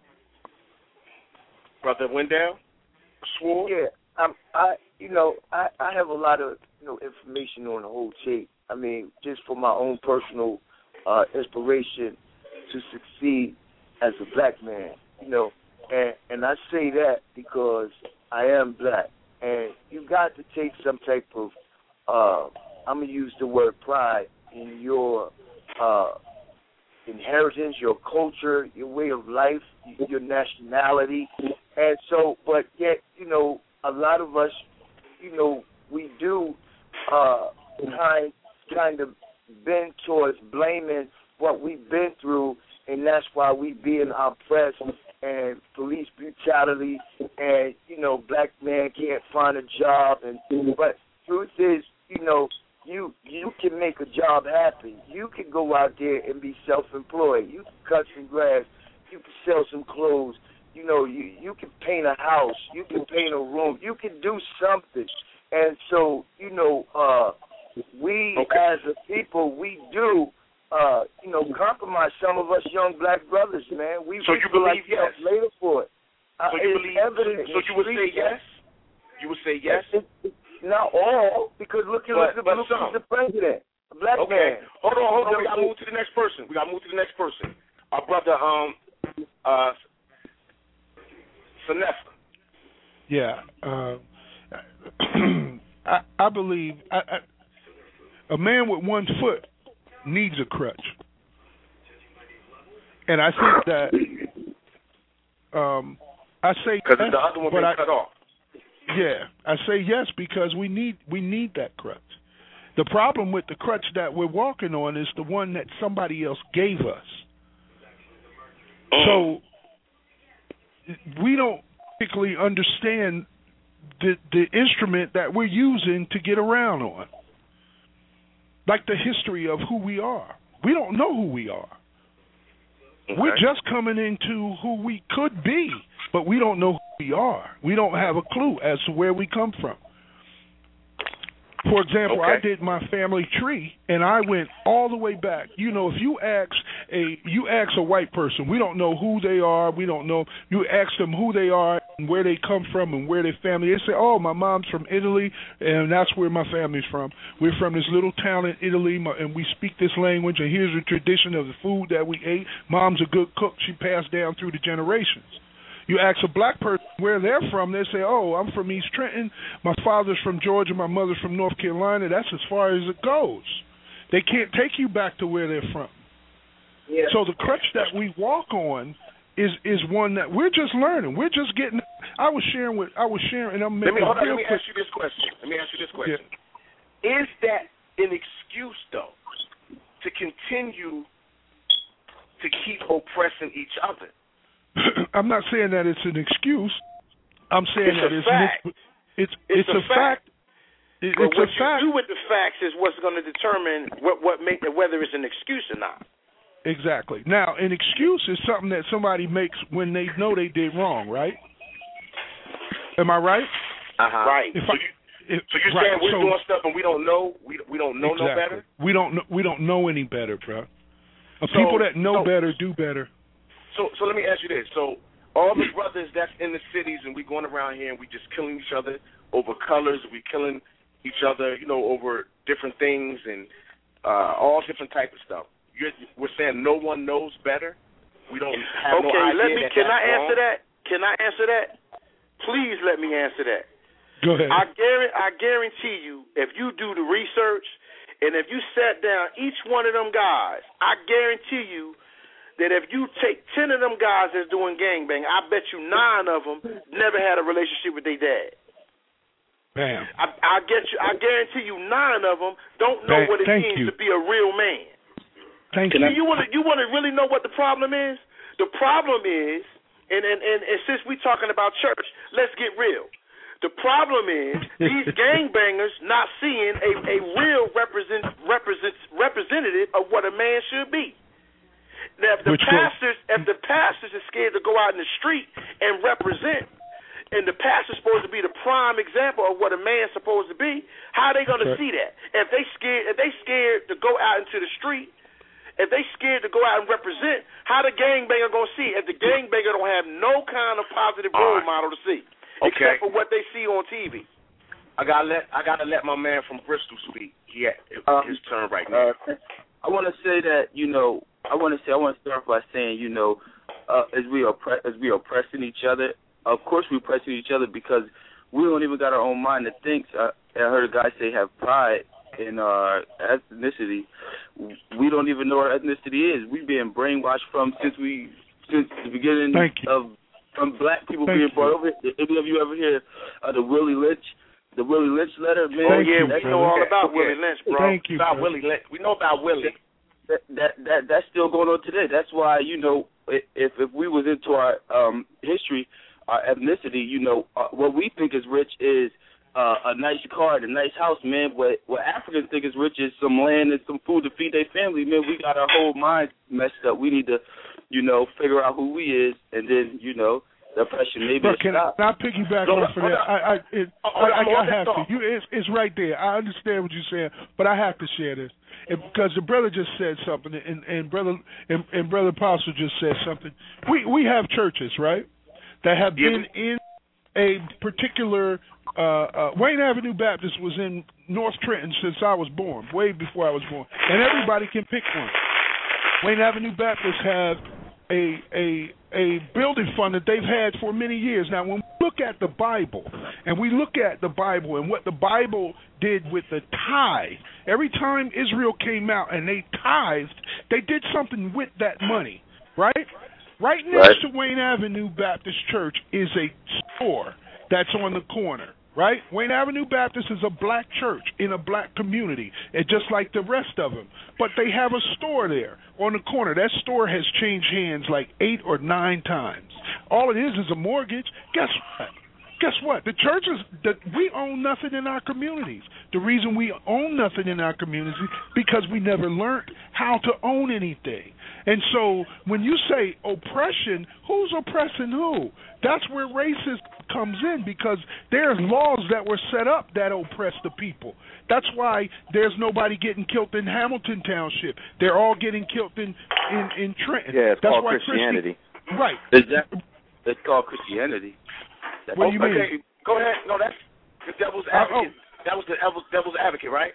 brother Wendell, Swore? Yeah. Um. I. You know. I. I have a lot of you know information on the whole tape. I mean, just for my own personal uh, inspiration to succeed as a black man, you know, and and I say that because I am black, and you got to take some type of, uh, I'm gonna use the word pride in your uh, inheritance, your culture, your way of life, your nationality, and so, but yet, you know, a lot of us, you know, we do uh, kind kind of bend towards blaming what we've been through, and that's why we being oppressed and police brutality, and you know, black man can't find a job, and but truth is, you know, you you can make a job happen. You can go out there and be self-employed. You can cut some grass. You can sell some clothes. You know, you you can paint a house. You can paint a room. You can do something. And so, you know, uh, we okay. as a people, we do. Uh, you know, compromise some of us young black brothers, man. We so you believe like yes later for it. Uh, so you believe evident so you would say yes. You would say yes. It, it, not all, because look at look, but look some. at the president, a black okay. man. Hold on, hold on. We got to move to the next person. We got to move to the next person. Our brother, um, uh, Senefa. Yeah. Uh, I, I believe I, I, a man with one foot needs a crutch, and I think that um, I say because yes, the other one been I, cut off. Yeah, I say yes because we need we need that crutch. The problem with the crutch that we're walking on is the one that somebody else gave us. So we don't particularly understand the the instrument that we're using to get around on. Like the history of who we are. We don't know who we are. Okay. We're just coming into who we could be, but we don't know who we are. We don't have a clue as to where we come from. For example, okay. I did my family tree, and I went all the way back. You know, if you ask a you ask a white person, we don't know who they are. We don't know. You ask them who they are and where they come from and where their family. They say, "Oh, my mom's from Italy, and that's where my family's from. We're from this little town in Italy, and we speak this language. And here's the tradition of the food that we ate. Mom's a good cook. She passed down through the generations." You ask a black person where they're from, they say, "Oh, I'm from East Trenton. My father's from Georgia. My mother's from North Carolina." That's as far as it goes. They can't take you back to where they're from. Yeah. So the crutch that we walk on is is one that we're just learning. We're just getting. I was sharing with. I was sharing, and I'm making. Let me, hold on, real let me quick. ask you this question. Let me ask you this question. Yeah. Is that an excuse, though, to continue to keep oppressing each other? I'm not saying that it's an excuse. I'm saying it's that a it's fact. It's it's it's, a, a fact. fact. It, but it's what a you fact. do with the facts is what's going to determine what what make whether it's an excuse or not. Exactly. Now, an excuse is something that somebody makes when they know they did wrong, right? Am I right? Uh huh. Right. If so, I, you, if, so you're right. saying we're so, doing stuff and we don't know we we don't know exactly. no better? We don't know, we don't know any better, bro. So, People that know so, better do better. So so let me ask you this. So all the brothers that's in the cities and we going around here and we just killing each other over colors, we killing each other, you know, over different things and uh, all different type of stuff. you're, we're saying no one knows better. We don't have okay, no idea let me. that Can that's I answer wrong? that? Can I answer that? Please let me answer that. Go ahead. I guarantee, I guarantee you, if you do the research, and if you sat down each one of them guys, I guarantee you that if you take ten of them guys that's doing gangbang, I bet you nine of them never had a relationship with their dad. Bam. I, I get you. I guarantee you, nine of them don't know Bam. what it Thank means you. to be a real man. Thank Do you. you want to? You want to really know what the problem is? The problem is, and and, and, and since we're talking about church, let's get real. The problem is these gangbangers not seeing a, a real represent, represent, representative of what a man should be. Now, if the Which pastors, if the pastors are scared to go out in the street and represent, and the pastor's supposed to be the prime example of what a man's supposed to be, how are they going to Right. see that? If they scared, if they scared to go out into the street, if they scared to go out and represent, how the gangbanger going to see it if the gangbanger don't have no kind of positive role All right. model to see, Okay. except for what they see on T V? I gotta let I gotta let my man from Bristol speak. Yeah, it's Um, his turn right now. Uh, I want to say that you know. I want to say. I want to start by saying you know, uh, as we are as we are oppressing each other. Of course, we're oppressing each other because we don't even got our own mind to think. Uh, I heard a guy say have pride in our ethnicity. We don't even know what our ethnicity is. We've been brainwashed from since we since the beginning Thank you. of from black people Thank being you. brought over. Any of you ever hear uh, the Willie Lynch, the Willie Lynch letter? Man, Oh Thank yeah, you, we brother. know all about Yeah. Willie Lynch, bro. Thank you. about brother. Willie, Lynch. We know about Willie. that that that that's still going on today. That's why you know if if we was into our um history, our ethnicity, you know uh, what we think is rich is uh, a nice car, and a nice house, man. What what Africans think is rich is some land and some food to feed their family, man. We got our whole mind messed up. We need to, you know, figure out who we is, and then you know the oppression maybe Look, can I, stop. can I piggyback No, off of hold that? on. I, I, it, I, Hold on, I, hold I this have to. thought. You, it's, it's right there. I understand what you're saying, but I have to share this and because the brother just said something, and, and brother and, and brother Apostle just said something. We we have churches, right, that have Yeah. been in a particular. Uh, uh, Wayne Avenue Baptist was in North Trenton since I was born, way before I was born, and everybody can pick one. Wayne Avenue Baptist have a a a building fund that they've had for many years. Now, when we look at the Bible, and we look at the Bible and what the Bible did with the tithe, every time Israel came out and they tithed, they did something with that money, right? Right next Right. to Wayne Avenue Baptist Church is a store that's on the corner, right? Wayne Avenue Baptist is a black church in a black community, and just like the rest of them. But they have a store there on the corner. That store has changed hands like eight or nine times. All it is is a mortgage. Guess what? Guess what? The churches, that we own nothing in our communities. The reason we own nothing in our communities is because we never learned how to own anything. And so when you say oppression, who's oppressing who? That's where racism comes in, because there's laws that were set up that oppress the people. That's why there's nobody getting killed in Hamilton Township. They're all getting killed in, in, in Trenton. Yeah, it's That's called why Christianity. Christi- right. Exactly. It's called Christianity. That's What do you okay, mean? go ahead. No, that's the devil's Uh, oh. advocate. That was the devil's, devil's advocate, right?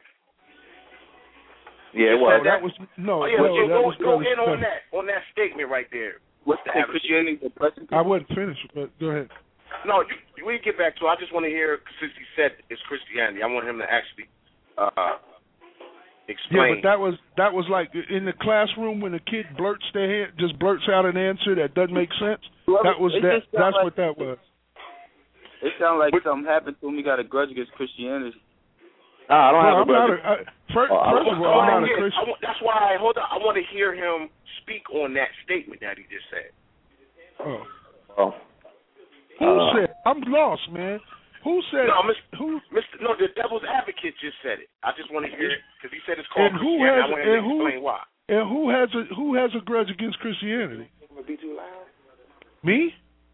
Yeah, it You was. said that was no, Oh yeah, no, but you that go, was go Brother in on Stephen. that on that statement right there. What's The the advocate. Christianity oppressing? I wasn't finished, but go ahead. No, you, we get back to it. I just want to hear, since he said it's Christianity, I want him to actually uh, Yeah, explain. but that was that was like in the classroom when a kid blurts their hand, just blurts out an answer that doesn't make sense. That was It that. just sound That's like- what that was. It sounds like something happened to him. He got a grudge against Christianity. No, I don't Well, have a I'm not brother. a, I, first, Oh, I- first of I all, wanna I'm not a hear- I Christian. want- that's why, hold on, I want to hear him speak on that statement that he just said. Oh. Oh. Who Uh, said? I'm lost, man. Who said? No, Mister Who? Mister No, the devil's advocate just said it. I just want to hear it because he said it's called And who Christianity. has? I want him And to who? explain why. And who has a who has a grudge against Christianity? Be too loud. Me?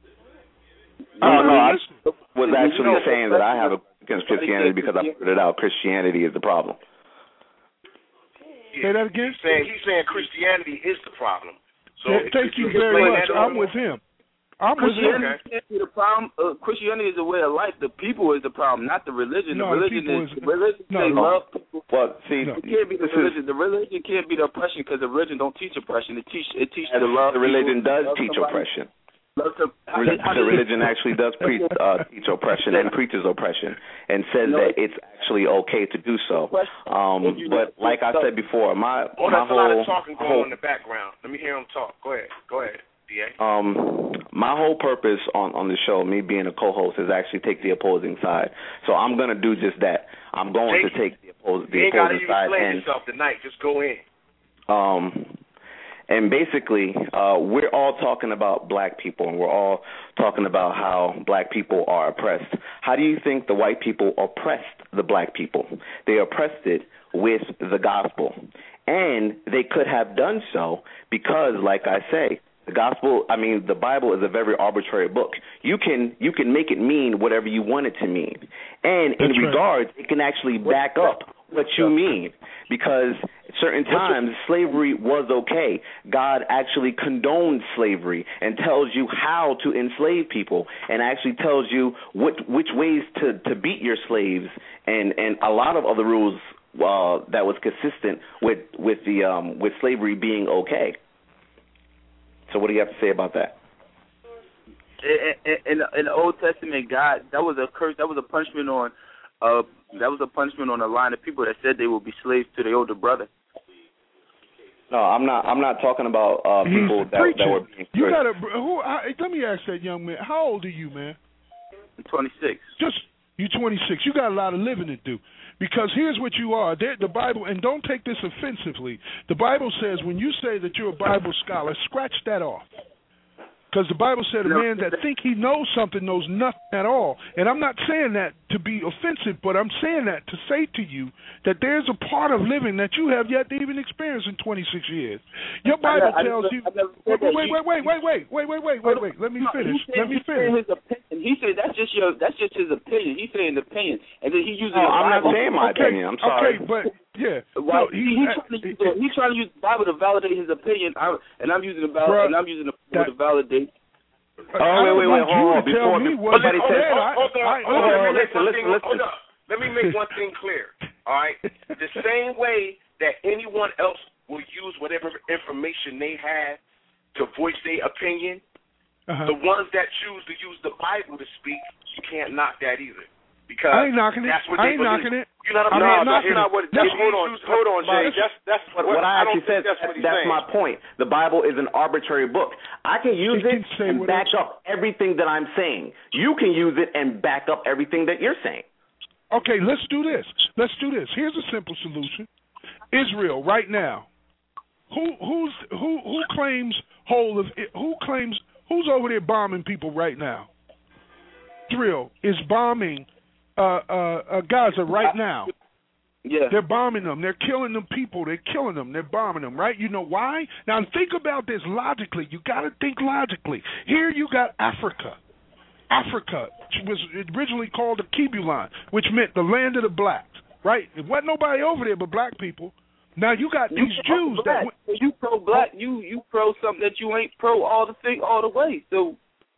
Oh, I'm no, not I listening. was You actually know, saying that I have a against Christianity because I figured it out. Christianity is the problem. Say that again. He's saying, he's saying Christianity is the problem. So Yeah, thank could you explain very much. that a I'm little with more? him. I'm with you. Christianity can't be the problem. Uh, Christianity is a way of life. The people is the problem, not the religion. No, the religion the is, is the religion. no, They no. love people. Well, see, No. It can't be the this religion. is The religion can't be the oppression because the religion don't teach oppression. It teach it teaches the love. the religion people, does love teach somebody, oppression. Love some, how, Re- how the does- religion actually does pre- uh, teach oppression and preaches oppression and says No, that it's actually okay to do so. Um, If you but do- like I said before, my Oh, my that's a lot whole of talking going whole on in the background. Let me hear him talk. Go ahead. Go ahead, D A. Um, my whole purpose on, on the show, me being a co-host, is actually take the opposing side. So I'm going to do just that. I'm going Take to take the, oppos- the You ain't got to opposing side. explain And, yourself tonight. Just go in. um, and basically, uh, we're all talking about black people, and we're all talking about how black people are oppressed. How do you think the white people oppressed the black people? They oppressed it with the gospel. And they could have done so because, like I say, the gospel, I mean, the Bible is a very arbitrary book. You can you can make it mean whatever you want it to mean. And in That's right. regards, it can actually back up what you mean, because at certain times slavery was okay. God actually condones slavery and tells you how to enslave people, and actually tells you what which ways to, to beat your slaves, and, and a lot of other rules uh, that was consistent with with the um, with slavery being okay. So what do you have to say about that? in, in, in the Old Testament, God, that was a curse. That was a punishment on. Uh, that was a punishment on a line of people that said they would be slaves to their older brother. No, I'm not. I'm not talking about uh, people He's that, preaching. that were being You cursed. gotta. Who? I, let me ask that young man. How old are you, man? I'm twenty-six. Just you twenty-six. You got a lot of living to do. Because here's what you are. There, the Bible, and don't take this offensively. The Bible says when you say that you're a Bible scholar, scratch that off. Because the Bible said a No, man that think he knows something knows nothing at all. And I'm not saying that to be offensive, but I'm saying that to say to you that there's a part of living that you have yet to even experience in twenty-six years. Your Bible I, I, tells I, you. I never Wait, said that. wait, wait, wait, wait, wait, wait, wait, wait, wait, wait. Let me No, finish. he said, Let me he finish. Said his opinion. He said that's just your. That's just his opinion. He's saying opinion, and then he uses. No, the I'm not Bible. saying my okay, opinion. I'm sorry. Okay, but yeah. Why, No, he, he's, he's, trying to use the, he's trying to use the Bible to validate his opinion, I, and I'm using the Bible, Bruh, and I'm using the that- Bible to validate. Oh, wait, wait, wait, I don't want hold on. you to tell Before- me before what somebody you says- said. I- Hold on, I- hold on. hold Let me on, make listen, one listen, thing- listen. Hold up. Let me make one thing clear. All right, the same way that anyone else will use whatever information they have to voice their opinion, Uh-huh. the ones that choose to use the Bible to speak, you can't knock that either. Because I ain't knocking it. that's what I they ain't believe. knocking it. You know what I'm I'm saying? not knocking That's not it. what. That's, If hold you on, choose- hold on, Jay. But- That's that's What, what, what I don't actually think said, that's what he's that's saying. my point. The Bible is an arbitrary book. I can use It it, can say and whatever- back up everything that I'm saying. You can use it and back up everything that you're saying. Okay, let's do this. Let's do this. Here's a simple solution. Israel, right now. Who who's who who claims hold of it? Who claims who's over there bombing people right now? Israel is bombing uh, uh, uh, Gaza right now. Yeah. They're bombing them. They're killing them people. They're killing them. They're bombing them, right? You know why? Now think about this logically. You got to think logically. Here you got Africa. Africa, which was originally called the Kibulon, which meant the land of the blacks, right? There wasn't nobody over there but black people. Now you got You these pro Jews black. that went, you pro black. You you pro something that you ain't pro all the thing all the way. So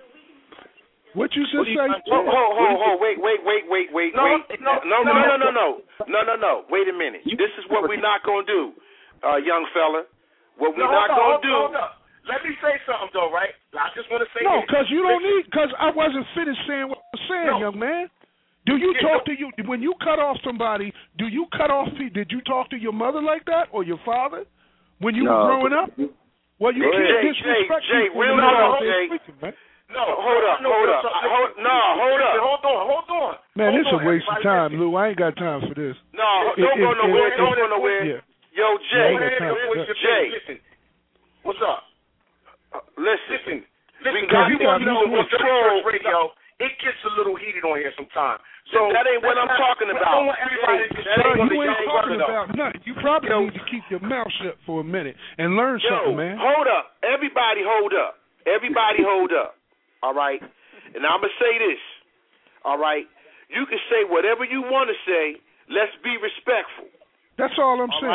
what you What just are you say? trying to Hold, hold, hold, hold, wait, wait, wait, wait, wait, No, wait. no, no, no, no. no, no, no, no, no, no. Wait a minute. You- This is what we're not gonna do, uh, young fella. What we're No, not hold on, gonna hold do. on, hold on. Let me say something though, right? I just want to say No, this. because you don't Listen, need. Because I wasn't finished saying what I was saying, No. young man. Do you Yeah, talk no. to you when you cut off somebody? Do you cut off? Did you talk to your mother like that or your father when you No. were growing up? Well, you Jay, can't Jay, disrespect Jay, people. real when talk, they're out there Jay. speaking, man. No, Hold up, no, hold no, up. so- I- hold- no, hold listen, up. Hold on, hold on. Man, hold this is on, a waste of everybody time, listen. Lou. I ain't got time for this. No, It- don't go it- nowhere. it- Don't it- go nowhere. Yeah. Yo, Yeah, Jay, I got time. Listen, Jay. listen. What's up? uh, listen. Listen, We listen. got you you got know, me on switched. Church Radio, it gets a little heated on here sometimes. So That ain't what let's I'm not- talking let's about. don't want everybody to Jay, just that say ain't Bro, what you they ain't say, talking though. about nothing. You probably Yo. need to keep your mouth shut for a minute and learn Yo, something, man. hold up. Everybody hold up. Everybody hold up. All right? And I'm going to say this. All right? You can say whatever you want to say. Let's be respectful. That's all I'm All saying. right?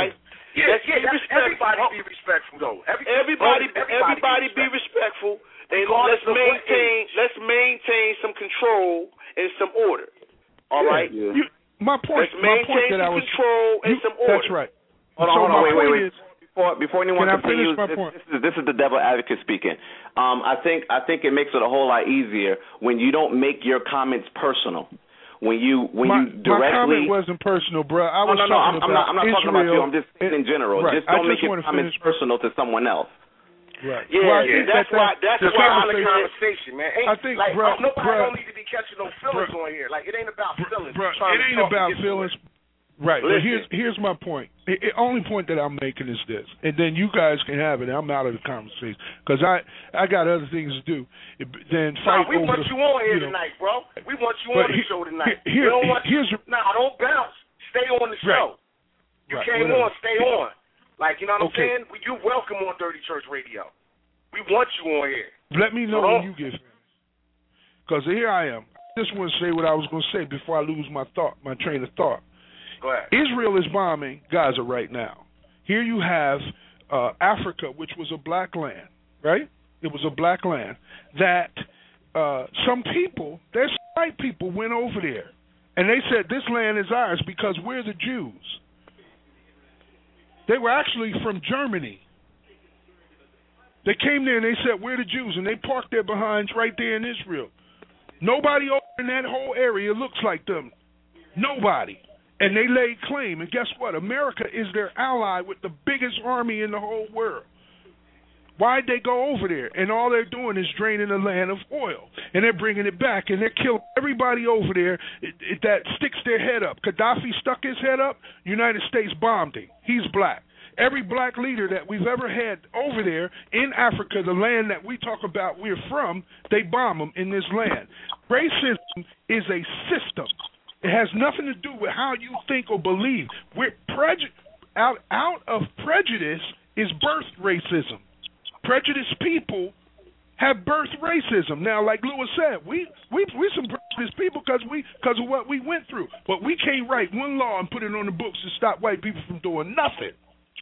Yeah, Let's yeah. be That's, everybody be respectful, though. Every, everybody, everybody, everybody be respectful, and let's maintain, let's maintain some control and some order. All yeah, right. Yeah. You, my point. Let's my point maintain that I some was, control and you, some order. That's right. Hold on, so hold on, my wait, point wait, wait. Is, before before anyone can continues, I finish my this, point? this is this is the devil advocate speaking. Um, I think I think it makes it a whole lot easier when you don't make your comments personal. When you when my, you directly. My comment wasn't personal, bro. I was oh, no, no, talking I'm, about I'm not. I'm not Israel, talking about you. I'm just saying in general. Right. Just don't I make just your comments finish. personal to someone else. Right. Yeah, well, yeah. That's that, why. That's why I the conversation, man. Ain't, I think, like, bro, nobody bro, don't need to be catching no feelings bro, on here. Like, it ain't about feelings. Bro, Trying it ain't to talk about to feelings. Right. But here's here's my point. The only point that I'm making is this, and then you guys can have it. I'm out of the conversation because I I got other things to do. Then fight nah, we over want the, you on here you know, tonight, bro. We want you on the he, show tonight. Here, we don't want here's, you. Nah, don't bounce. Stay on the show. Right. You right, came whatever. on. Stay on. Like, you know what I'm okay. saying? You welcome on Dirty Church Radio. We want you on here. Let me know so when you get finished. Because here I am. I just want to say what I was going to say before I lose my thought, my train of thought. Go ahead. Israel is bombing Gaza right now. Here you have uh, Africa, which was a black land, right? It was a black land that uh, some people, there's white people, went over there. And they said, this land is ours because we're the Jews. They were actually from Germany. They came there and they said, we're the Jews. And they parked their behinds right there in Israel. Nobody over in that whole area looks like them. Nobody. And they laid claim. And guess what? America is their ally with the biggest army in the whole world. Why'd they go over there? And all they're doing is draining the land of oil. And they're bringing it back. And they're killing everybody over there that sticks their head up. Gaddafi stuck his head up. United States bombed him. He's black. Every black leader that we've ever had over there in Africa, the land that we talk about we're from, they bomb them in this land. Racism is a system. It has nothing to do with how you think or believe. We're preju- out, out of prejudice is birthed racism. Prejudiced people have birthed racism. Now, like Lewis said, we we we some prejudiced people because we because of what we went through. But we can't write one law and put it on the books to stop white people from doing nothing.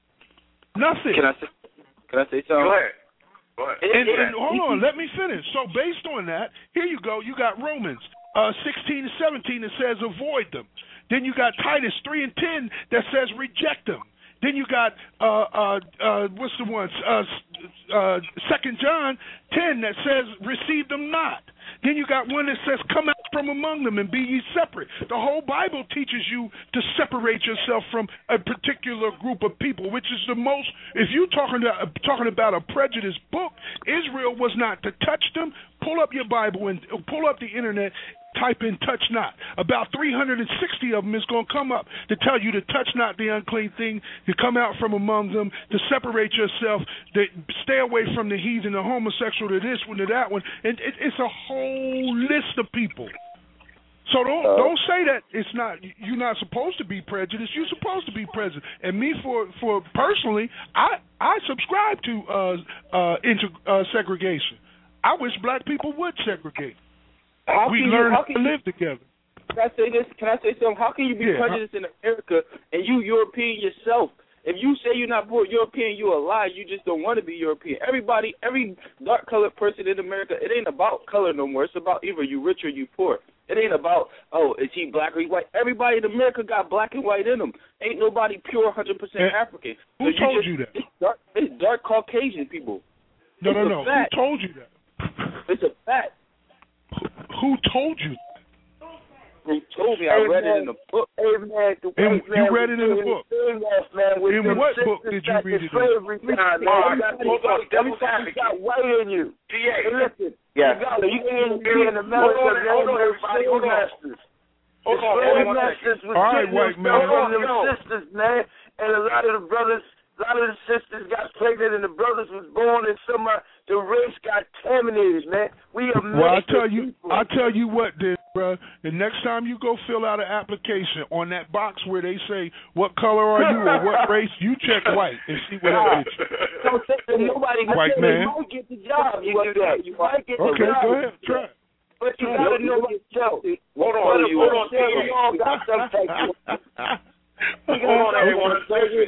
Nothing. Can I say? Can I say something? Go ahead. Go ahead. And, and hold on, let me finish. So based on that, here you go. You got Romans uh, sixteen and seventeen that says avoid them. Then you got Titus three and ten that says reject them. Then you got uh, uh, uh, what's the one? Uh, uh, Second John ten that says receive them not. Then you got one that says come out from among them and be ye separate. The whole Bible teaches you to separate yourself from a particular group of people, which is the most. If you're talking about, talking about a prejudiced book, Israel was not to touch them. Pull up your Bible and pull up the internet. Type in touch not. About three hundred sixty of them is going to come up to tell you to touch not the unclean thing, to come out from among them, to separate yourself, to stay away from the heathen, the homosexual, to this one, to that one. And it, it's a whole list of people. So don't uh, don't say that it's not you're not supposed to be prejudiced. You're supposed to be present. And me, for for personally, I I subscribe to uh, uh, inter, uh, segregation. I wish black people would segregate. How we can learn you, how, how can to you, live together. Can I say this? Can I say something? How can you be yeah, prejudiced in America and you European yourself? If you say you're not poor European, you're a lie. You just don't want to be European. Everybody, every dark-colored person in America, it ain't about color no more. It's about either you rich or you poor. It ain't about, oh, is he black or he white. Everybody in America got black and white in them. Ain't nobody pure one hundred percent African. Who so told you, just, you that? It's dark, it's dark Caucasian people. No, it's no, no. Fact. Who told you that? It's a fact. Who told you? Who told me? I hey, read man. it in the book. Hey, man, the and man you read it in the book. Off, man, in what book did you read it in? Time, man. Every time you got white in you. D A. Hey, listen. Yeah. You got you can't be in America. Hold on, hold on, everybody. Hold on. Masters. Hold on, slave hold on. masters was All right, getting white them man. from them sisters, man. And a lot of the brothers, a lot of the sisters got pregnant, and the brothers was born, and some of the race got contaminated, man. We are Well, I tell you, people. I tell you what, then, bro. The next time you go fill out an application on that box where they say what color are you or what race, you check white and see what that gets you. Don't think that nobody White you man. might get the job. You do that. You might get the Okay, job. go ahead, try it. But you gotta know yourself. Hold on, hold on, T A. We all got some type of Hold on, everyone.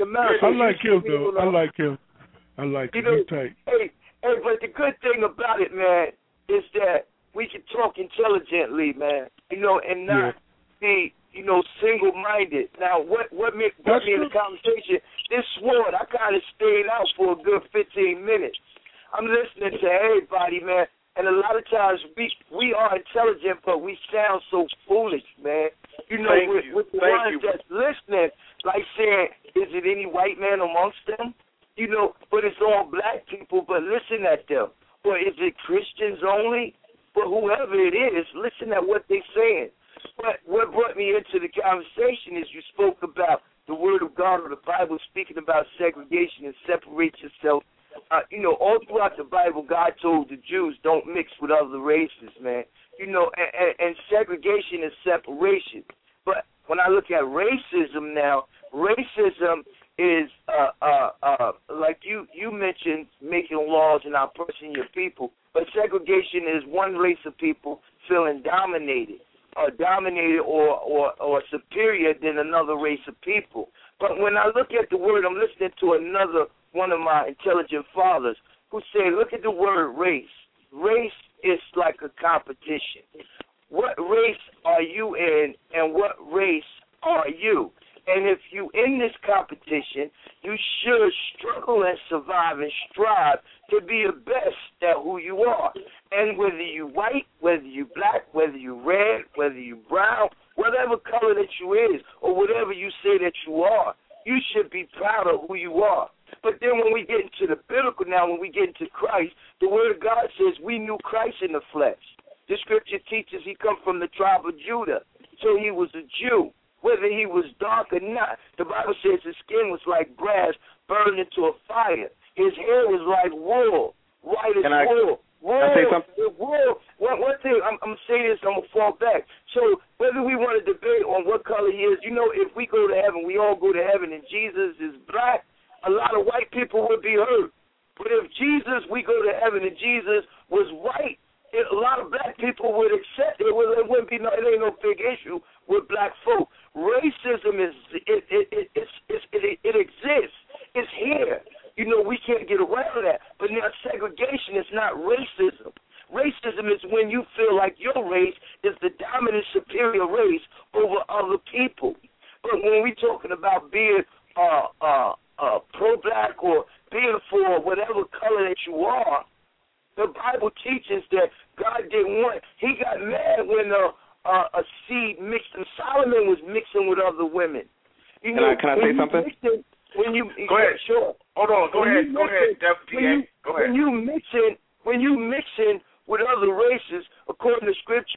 I like him though. I like him. I like him. He's tight. Hey, hey, but the good thing about it, man, is that we can talk intelligently, man. You know, and not yeah. be, you know, single-minded. Now, what what made what me in the conversation? This sword, I kind of stayed out for a good fifteen minutes. I'm listening to everybody, man, and a lot of times we we are intelligent, but we sound so foolish, man. You know, Thank with, you. with the Thank ones you. that's listening, like saying, is it any white man amongst them? You know, but it's all black people, but listen at them. Or is it Christians only? But whoever it is, listen at what they're saying. But what brought me into the conversation is you spoke about the Word of God or the Bible speaking about segregation and separate yourself. Uh, you know, all throughout the Bible, God told the Jews, don't mix with other races, man. You know, and, and, and segregation is separation. But when I look at racism now, racism is, uh, uh, uh, like you, you mentioned, making laws and oppressing your people. But segregation is one race of people feeling dominated, or dominated or, or, or superior than another race of people. But when I look at the word, I'm listening to another one of my intelligent fathers who said, look at the word race. Race is like a competition. What race are you in, and what race are you? And if you in this competition, you should struggle and survive and strive to be the best at who you are. And whether you white, whether you black, whether you red, whether you brown, whatever color that you is, or whatever you say that you are, you should be proud of who you are. But then when we get into the biblical now, when we get into Christ, the Word of God says we knew Christ in the flesh. The Scripture teaches he come from the tribe of Judah, so he was a Jew. Whether he was dark or not, the Bible says his skin was like brass burned into a fire. His hair was like wool, white as Can I, wool. Wool, can I say something? wool. One, one thing, I'm, I'm going to say this, I'm going to fall back. So whether we want to debate on what color he is, you know, if we go to heaven, we all go to heaven, and Jesus is black, a lot of white people would be hurt. But if Jesus, we go to heaven, and Jesus was white, it, a lot of black people would accept it. It wouldn't be no, it ain't no big issue with black folk. Racism is it it it it, it, it, it exists. It's here. You know, we can't get around that. But now segregation is not racism. Racism is when you feel like your race is the dominant superior race over other people. But when we're talking about being uh uh uh pro-black or being for whatever color that you are, the Bible teaches that God didn't want. He got mad when uh, uh, a seed mixed, and Solomon was mixing with other women. You know, can I, can I say something? Mixing, when you go ahead, sure. Hold on, go when ahead, go mixing, ahead, Deputy when you, Go ahead. When you mixing, when you mixing with other races, according to Scripture.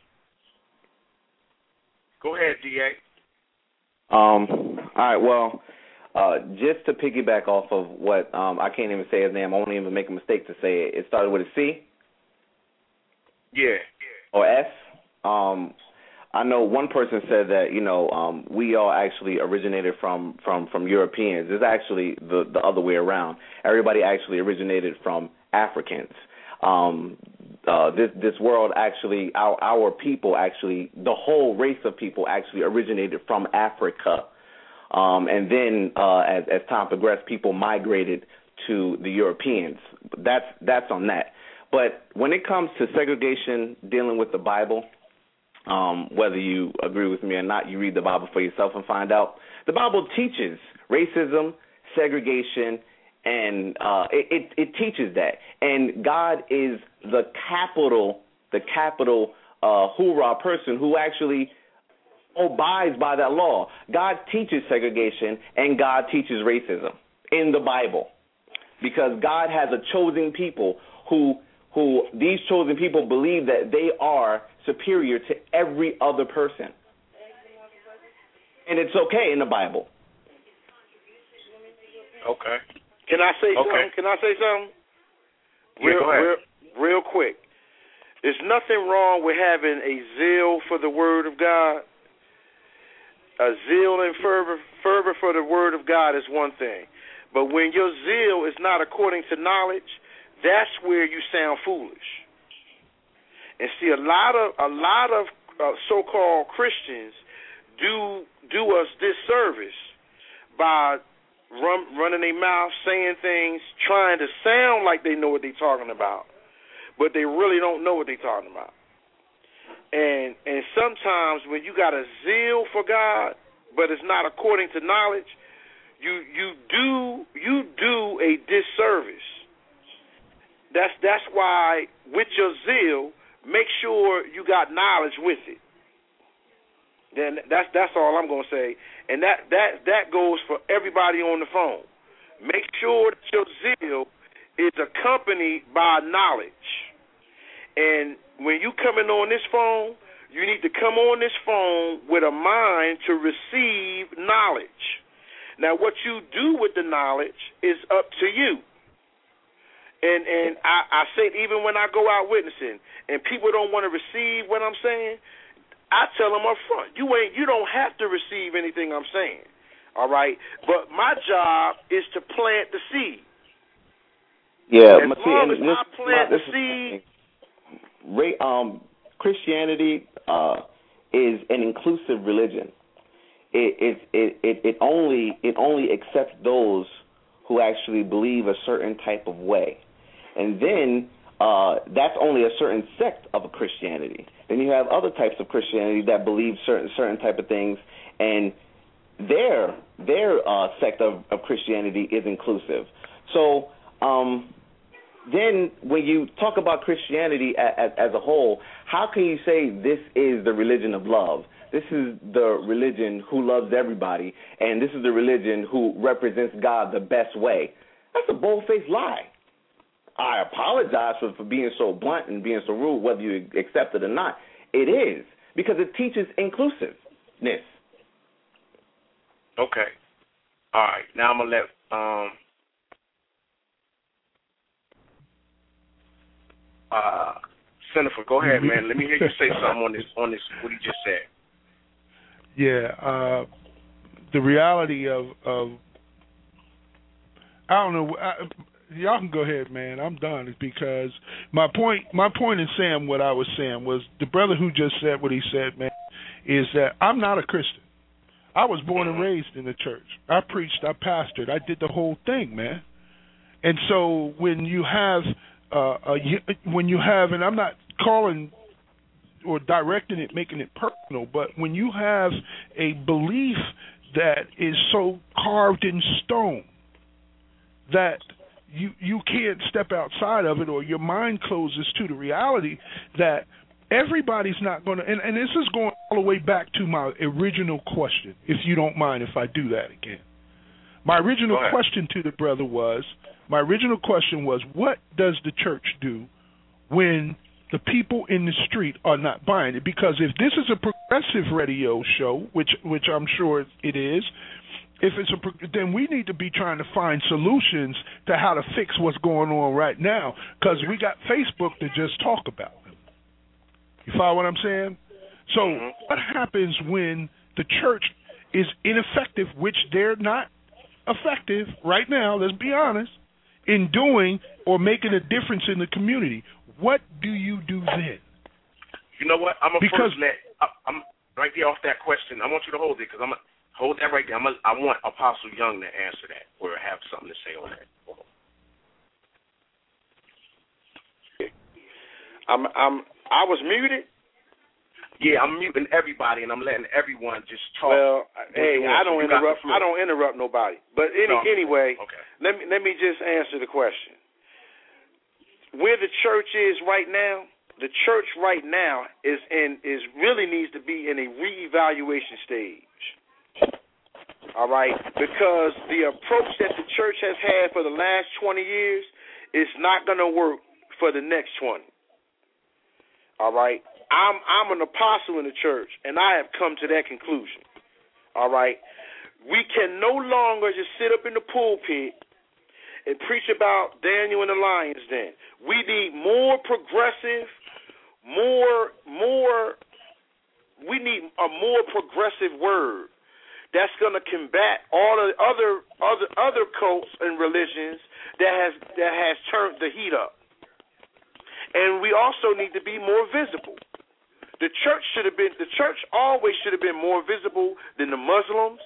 Go ahead, D A. Um. All right. Well, uh, just to piggyback off of what um, I can't even say his name. I won't even make a mistake to say it. It started with a C. Yeah. Or S. Um. I know one person said that, you know, um, we all actually originated from, from, from Europeans. It's actually the, the other way around. Everybody actually originated from Africans. Um, uh, this this world actually, our our people actually, the whole race of people actually originated from Africa. Um, and then uh, as, as time progressed, people migrated to the Europeans. That's that's on that. But when it comes to segregation, dealing with the Bible, Um, whether you agree with me or not, you read the Bible for yourself and find out. The Bible teaches racism, segregation, and uh, it, it, it teaches that. And God is the capital, the capital uh, hoorah person who actually abides by that law. God teaches segregation and God teaches racism in the Bible, because God has a chosen people who who these chosen people believe that they are superior to every other person. And it's okay in the Bible. Okay. Can I say okay. something? Can I say something? Yeah, real, go ahead. real, real quick. There's nothing wrong with having a zeal for the Word of God. A zeal and fervor, fervor for the Word of God is one thing. But when your zeal is not according to knowledge, that's where you sound foolish. And see, a lot of a lot of uh, so-called Christians do do us this service by run, running their mouth, saying things, trying to sound like they know what they're talking about, but they really don't know what they're talking about. And and sometimes when you got a zeal for God, but it's not according to knowledge, you you do you do a disservice. That's that's why with your zeal, make sure you got knowledge with it. Then that's that's all I'm gonna say. And that, that, that goes for everybody on the phone. Make sure that your zeal is accompanied by knowledge. And when you coming on this phone, you need to come on this phone with a mind to receive knowledge. Now, what you do with the knowledge is up to you. And and I, I say even when I go out witnessing and people don't want to receive what I'm saying, I tell them up front, you ain't, you don't have to receive anything I'm saying, all right? But my job is to plant the seed. Yeah, as long as this, I plant this, the seed. Ray, um, Christianity uh, is an inclusive religion. It it, it it it only it only accepts those who actually believe a certain type of way, and then uh, that's only a certain sect of a Christianity. Then you have other types of Christianity that believe certain certain type of things, and their their uh, sect of, of Christianity is inclusive. So um, then when you talk about Christianity as, as a whole, how can you say this is the religion of love? This is the religion who loves everybody, and this is the religion who represents God the best way. That's a bold-faced lie. I apologize for, for being so blunt and being so rude, whether you accept it or not. It is, because it teaches inclusiveness. Okay. All right. Now I'm going to let um, uh, Senator, go ahead, man. Let me hear you say something on this, on this, what he just said. Yeah. Uh, the reality of, of I don't know, I, y'all can go ahead, man. I'm done. It's because my point, my point in saying what I was saying was the brother who just said what he said, man, is that I'm not a Christian. I was born and raised in the church. I preached, I pastored, I did the whole thing, man. And so when you have, uh, a, when you have, and I'm not calling or directing it, making it personal, but when you have a belief that is so carved in stone that you you can't step outside of it, or your mind closes to the reality that everybody's not going to, and, and this is going all the way back to my original question, if you don't mind if I do that again. My original question to the brother was, my original question was, what does the church do when the people in the street are not buying it? Because if this is a progressive radio show, which which I'm sure it is, if it's a, then we need to be trying to find solutions to how to fix what's going on right now, because we got Facebook to just talk about. You follow what I'm saying? So mm-hmm. What happens when the church is ineffective, which they're not effective right now, let's be honest, in doing or making a difference in the community? What do you do then? You know what? I'm going to first let, I'm right there off that question. I want you to hold it, because I'm going to hold that right there. I'm a, I want Apostle Young to answer that, or have something to say on that. I'm, I'm, I was muted. Yeah, I'm muting everybody, and I'm letting everyone just talk. Well, hey, I don't interrupt. I don't interrupt nobody. But any, no. anyway, okay. let me let me just answer the question. Where the church is right now, the church right now is in is really needs to be in a reevaluation stage. All right, because the approach that the church has had for the last twenty years is not going to work for the next twenty. All right. I'm I'm an apostle in the church, and I have come to that conclusion. All right? We can no longer just sit up in the pulpit and preach about Daniel and the lion's den. We need more progressive, more, more, we need a more progressive word that's going to combat all the other other other cults and religions that has that has turned the heat up. And we also need to be more visible. The church should have been, the church always should have been more visible than the Muslims,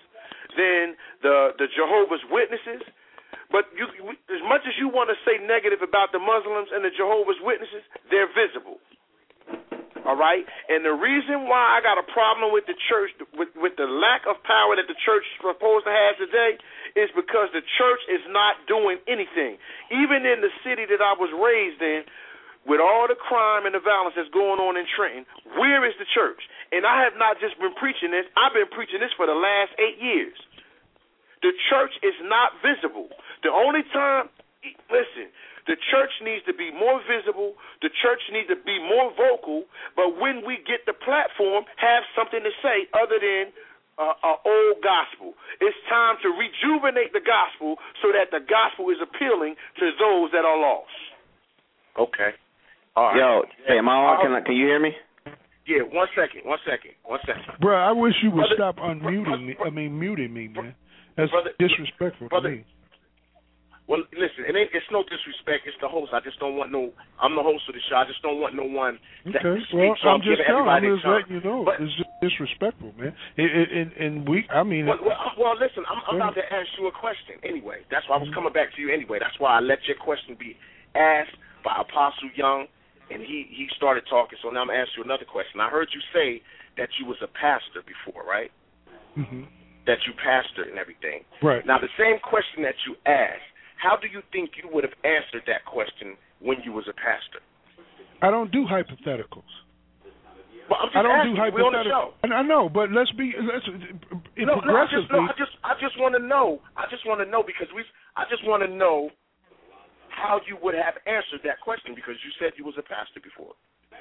than the the Jehovah's Witnesses. But you, as much as you want to say negative about the Muslims and the Jehovah's Witnesses, they're visible. All right? And the reason why I got a problem with the church, with, with the lack of power that the church is supposed to have today, is because the church is not doing anything. Even in the city that I was raised in, with all the crime and the violence that's going on in Trenton, where is the church? And I have not just been preaching this. I've been preaching this for the last eight years. The church is not visible. The only time, listen, the church needs to be more visible. The church needs to be more vocal. But when we get the platform, have something to say other than uh, an old gospel. It's time to rejuvenate the gospel so that the gospel is appealing to those that are lost. Okay. All right. Yo, hey, am I on? Can, I, can you hear me? Yeah, one second, one second, one second. Bro, I wish you would brother, stop unmuting me. I mean, muting me, man. That's brother, disrespectful brother, to me. Well, listen, it ain't, it's no disrespect. It's the host. I just don't want no. I'm the host of the show. I just don't want no one. Okay. To well, so I'm, I'm just telling. I'm just letting you know. But, it's just disrespectful, man. It, it, and, and we. I mean. Well, well, well listen. I'm, I'm about to ask you a question. Anyway, that's why I was coming back to you. Anyway, that's why I let your question be asked by Apostle Young, and he he started talking. So now I'm asking you another question. I heard you say that you was a pastor before, right? Mm-hmm. That you pastored and everything. Right. Now the same question that you asked. How do you think you would have answered that question when you was a pastor? I don't do hypotheticals. Well, I'm just I don't asking, do hypotheticals. I know, but let's be let's it no, progressively. No, I just, no, I just, I just want to know. I just want to know because we. I just want to know how you would have answered that question because you said you was a pastor before.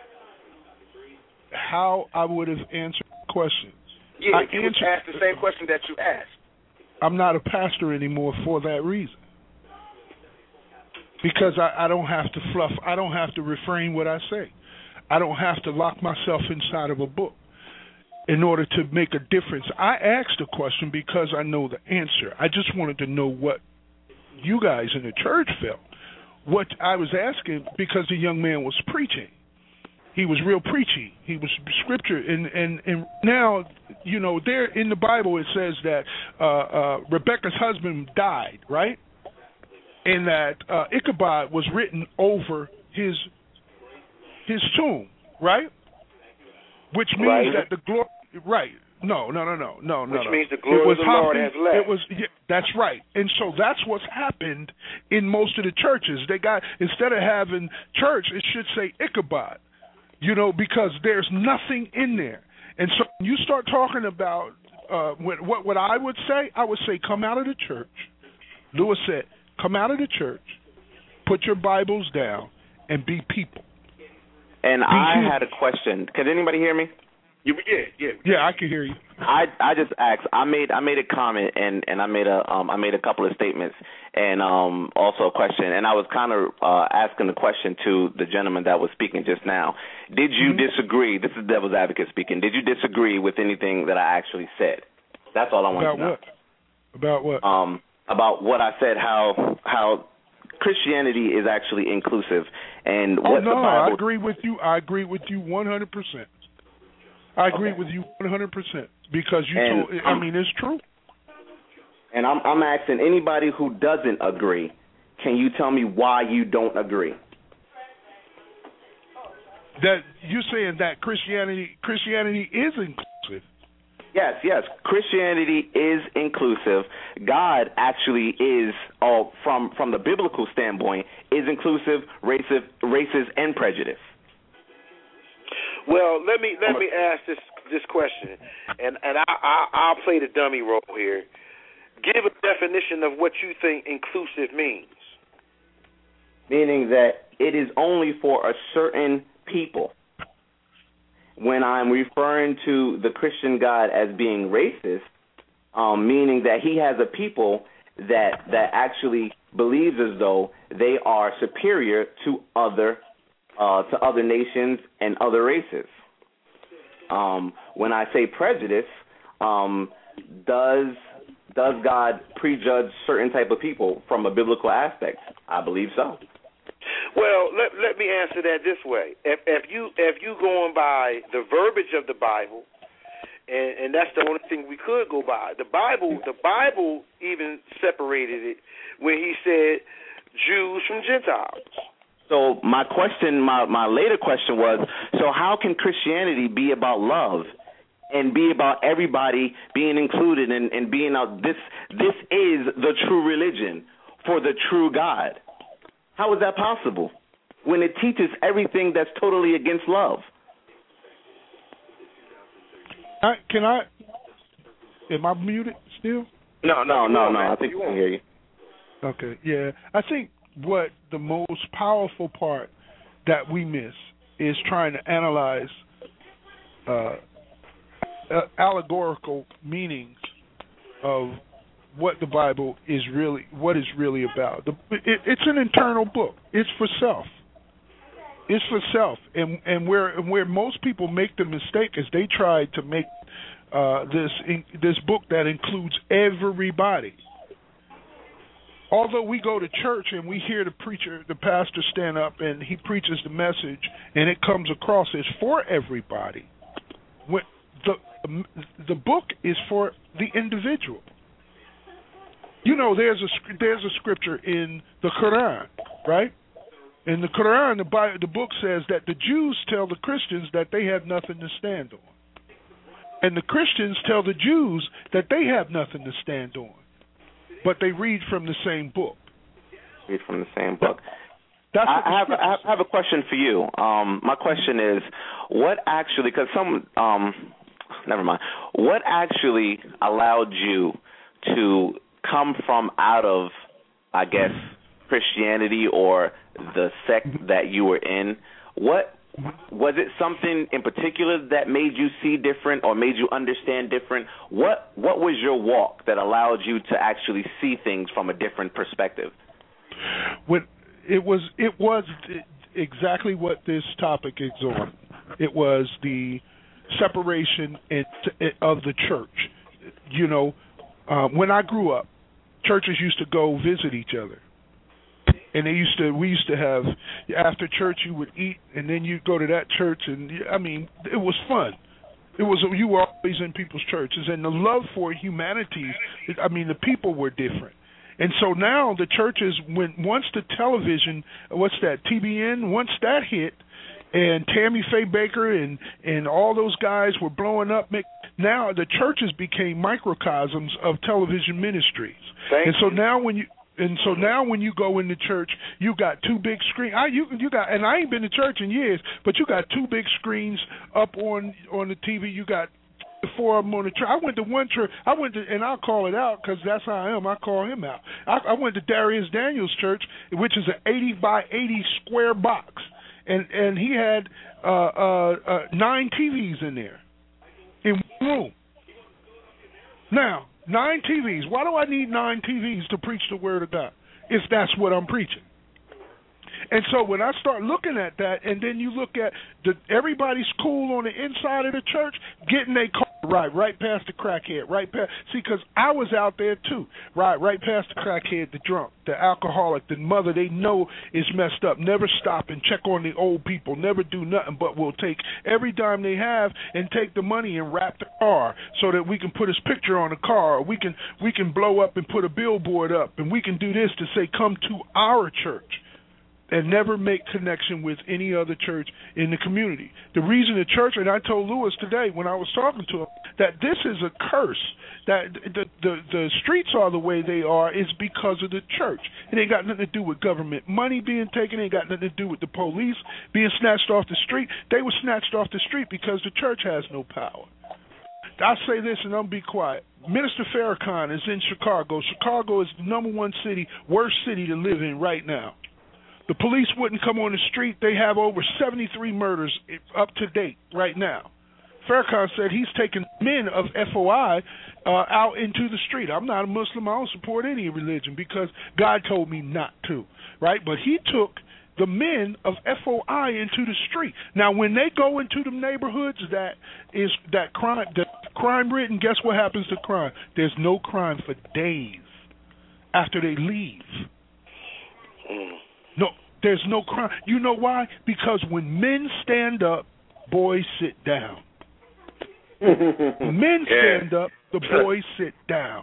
How I would have answered questions. Yeah, I you would ask the same question that you asked. I'm not a pastor anymore for that reason. Because I, I don't have to fluff. I don't have to refrain what I say. I don't have to lock myself inside of a book in order to make a difference. I asked a question because I know the answer. I just wanted to know what you guys in the church felt. What I was asking because the young man was preaching. He was real preachy. He was scripture. And, and, and now, you know, there in the Bible it says that uh, uh, Rebecca's husband died, right? And that uh, Ichabod was written over his his tomb, right? Which means right. that the glory, right? No, no, no, no, no, no. Which no. means the glory of the Lord has left. It was, yeah, that's right. And so that's what's happened in most of the churches. They got instead of having church, it should say Ichabod, you know, because there's nothing in there. And so when you start talking about uh, what what what I would say, I would say come out of the church. Lewis said. Come out of the church, put your Bibles down, and be people. And be I human. had a question. Can anybody hear me? Yeah, yeah, yeah. Yeah, I can hear you. I I just asked. I made I made a comment and, and I made a um I made a couple of statements and um also a question. And I was kind of uh, asking the question to the gentleman that was speaking just now. Did you mm-hmm. disagree? This is Devil's Advocate speaking. Did you disagree with anything that I actually said? That's all I want About to know. what? About what? Um. About what I said, how how Christianity is actually inclusive, and oh, what no, the Bible. I agree with you. I agree with you one hundred percent. I agree okay. with you one hundred percent because you and, told. I mean, it's true. And I'm I'm asking anybody who doesn't agree, can you tell me why you don't agree? That you're saying that Christianity Christianity is inclusive. Yes, yes. Christianity is inclusive. God actually is, all from from the biblical standpoint, is inclusive, racist, racist, and prejudice. Well, let me let me ask this this question, and and I, I I'll play the dummy role here. Give a definition of what you think inclusive means. Meaning that it is only for a certain people. When I'm referring to the Christian God as being racist, um, meaning that he has a people that that actually believes as though they are superior to other uh, to other nations and other races. Um, when I say prejudice, um, does does God prejudge certain type of people from a biblical aspect? I believe so. Well, let let me answer that this way. If if you if you going by the verbiage of the Bible, and and that's the only thing we could go by. The Bible, the Bible even separated it when he said Jews from Gentiles. So my question, my, my later question was, so how can Christianity be about love and be about everybody being included and, and being out? This this is the true religion for the true God. How is that possible when it teaches everything that's totally against love? I, can I? Am I muted still? No, no, no, no. I think we can hear you. Okay, yeah. I think what the most powerful part that we miss is trying to analyze uh, uh, allegorical meanings of what the Bible is really, what it's really about. The, it, it's an internal book. It's for self. It's for self, and and where and where most people make the mistake is they try to make uh, this in, this book that includes everybody. Although we go to church and we hear the preacher, the pastor stand up and he preaches the message, and it comes across as for everybody. When the the book is for the individual. You know, there's a there's a scripture in the Quran, right? In the Quran, the, Bible, the book says that the Jews tell the Christians that they have nothing to stand on. And the Christians tell the Jews that they have nothing to stand on. But they read from the same book. Read from the same book. That's I, I, have, I have a question for you. Um, my question is, what actually, because some, um, never mind, what actually allowed you to come from out of, I guess, Christianity or the sect that you were in? What was it? Something in particular that made you see different or made you understand different? What What was your walk that allowed you to actually see things from a different perspective? When it was it was exactly what this topic is on. It was the separation of the church. You know, uh, when I grew up, churches used to go visit each other. And they used to, we used to have, after church you would eat, and then you'd go to that church, and I mean, it was fun. It was, you were always in people's churches, and the love for humanity, I mean, the people were different. And so now the churches, when once the television, what's that, T B N, once that hit, and Tammy Faye Baker and, and all those guys were blowing up, now the churches became microcosms of television ministries. Thank and so you. now when you, And so now when you go into church, you got two big screens. I you you got, and I ain't been to church in years, but you got two big screens up on on the T V. You got four of them on the church. I went to one church. I went to, and I'll call it out because that's how I am. I call him out. I, I went to Darius Daniels Church, which is an eighty by eighty square box, and and he had uh, uh, uh, nine T Vs in there in one room. Now. Nine T Vs. Why do I need nine T Vs to preach the word of God if that's what I'm preaching? And so when I start looking at that, and then you look at the everybody's cool on the inside of the church, getting their car right, right past the crackhead, right past. See, because I was out there too, right, right past the crackhead, the drunk, the alcoholic, the mother they know is messed up. Never stop and check on the old people. Never do nothing, but will take every dime they have and take the money and wrap the car so that we can put his picture on the car. Or we can we can blow up and put a billboard up, and we can do this to say, "Come to our church." And never make connection with any other church in the community. The reason the church, and I told Lewis today when I was talking to him, that this is a curse, that the, the, the streets are the way they are is because of the church. It ain't got nothing to do with government money being taken. It ain't got nothing to do with the police being snatched off the street. They were snatched off the street because the church has no power. I'll say this and I'll be quiet. Minister Farrakhan is in Chicago. Chicago is the number one city, worst city to live in right now. The police wouldn't come on the street. They have over seventy-three murders up to date right now. Farrakhan said he's taken men of F O I uh, out into the street. I'm not a Muslim. I don't support any religion because God told me not to, right? But he took the men of F O I into the street. Now, when they go into the neighborhoods that is that crime, that crime ridden, guess what happens to crime? There's no crime for days after they leave. Mm. No, there's no crime. You know why? Because when men stand up, boys sit down. Men Yeah. stand up, the boys sit down.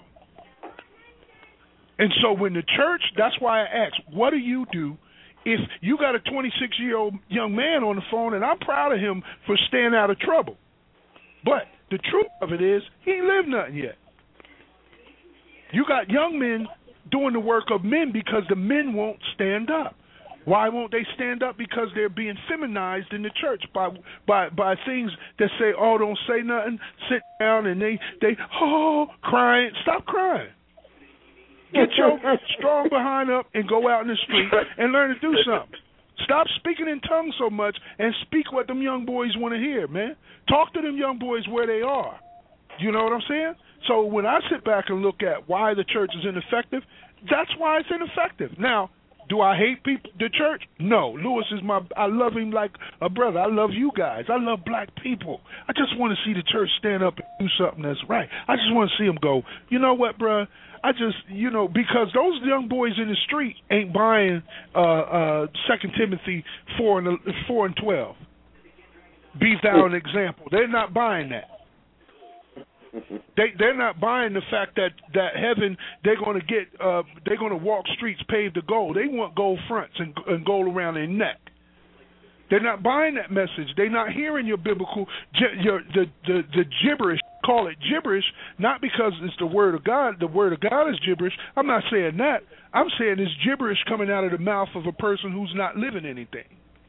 And so when the church, that's why I asked, what do you do if you got a twenty-six-year-old young man on the phone, and I'm proud of him for staying out of trouble. But the truth of it is, he ain't lived nothing yet. You got young men doing the work of men because the men won't stand up. Why won't they stand up? Because they're being feminized in the church by by by things that say, oh, don't say nothing, sit down, and they, they oh, crying. Stop crying. Get your strong behind up and go out in the street and learn to do something. Stop speaking in tongues so much and speak what them young boys want to hear, man. Talk to them young boys where they are. You know what I'm saying? So when I sit back and look at why the church is ineffective, that's why it's ineffective. Now, do I hate people, the church? No. Lewis is my, I love him like a brother. I love you guys. I love black people. I just want to see the church stand up and do something that's right. I just want to see them go, you know what, bruh? I just, you know, because those young boys in the street ain't buying uh, uh, Second Timothy four and four and twelve. Be thou an example. They're not buying that. They they're not buying the fact that, that heaven they're going to get uh, they're going to walk streets paved with gold. They want gold fronts and, and gold around their neck. They're not buying that message. They're not hearing your biblical your the, the the gibberish. Call it gibberish, not because it's the word of God. The word of God is gibberish. I'm not saying that. I'm saying it's gibberish coming out of the mouth of a person who's not living anything.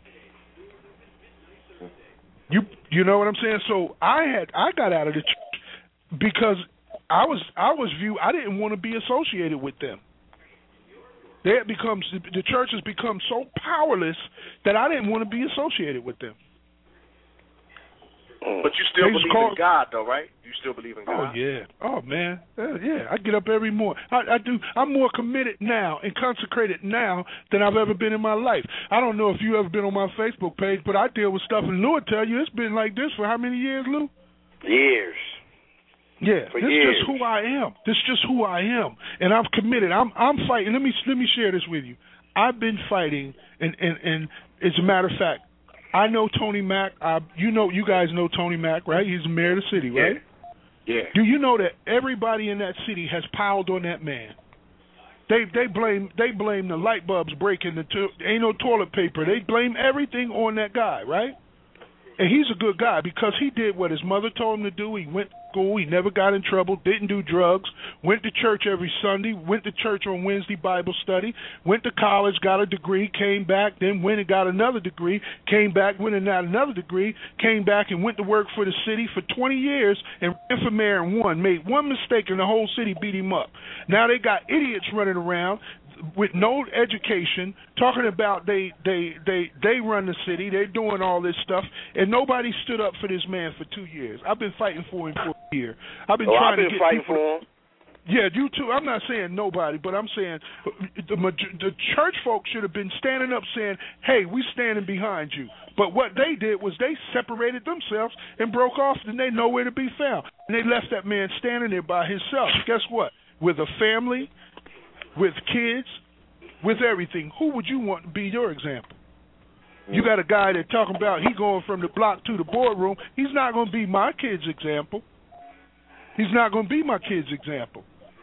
You you know what I'm saying? So I had I got out of the church because I was I was viewed. I didn't want to be associated with them. They had become the church has become so powerless that I didn't want to be associated with them. But you still believe call, in God, though, right? You still believe in God? Oh yeah, oh man, uh, yeah. I get up every morning. I, I do. I'm more committed now and consecrated now than I've ever been in my life. I don't know if you ever been on my Facebook page, but I deal with stuff, and Lou will tell you it's been like this for how many years, Lou? Years. Yeah, for this years. is just who I am. This is just who I am, and I'm committed. I'm I'm fighting. Let me let me share this with you. I've been fighting, and and and as a matter of fact, I know Tony Mack. I, you know, you guys know Tony Mack, right? He's the mayor of the city, right? Yeah. yeah. Do you know that everybody in that city has piled on that man? They they blame they blame the light bulbs breaking. The to, ain't no toilet paper. They blame everything on that guy, right? And he's a good guy because he did what his mother told him to do. He went to school. He never got in trouble, didn't do drugs, went to church every Sunday, went to church on Wednesday Bible study, went to college, got a degree, came back, then went and got another degree, came back, went and got another degree, came back and went to work for the city for twenty years and ran for mayor and won. Made one mistake and the whole city beat him up. Now they got idiots running around with no education, talking about they they they they run the city, they're doing all this stuff, and nobody stood up for this man for two years. I've been fighting for him for a year. I've been oh, trying I've been to get fighting people for him. Yeah, you too. I'm not saying nobody, but I'm saying the the church folks should have been standing up saying, hey, we standing behind you. But what they did was they separated themselves and broke off, and they nowhere to be found. And they left that man standing there by himself. Guess what? With a family, with kids, with everything. Who would you want to be your example? You got a guy that talking about he going from the block to the boardroom. He's not going to be my kid's example. He's not going to be my kid's example.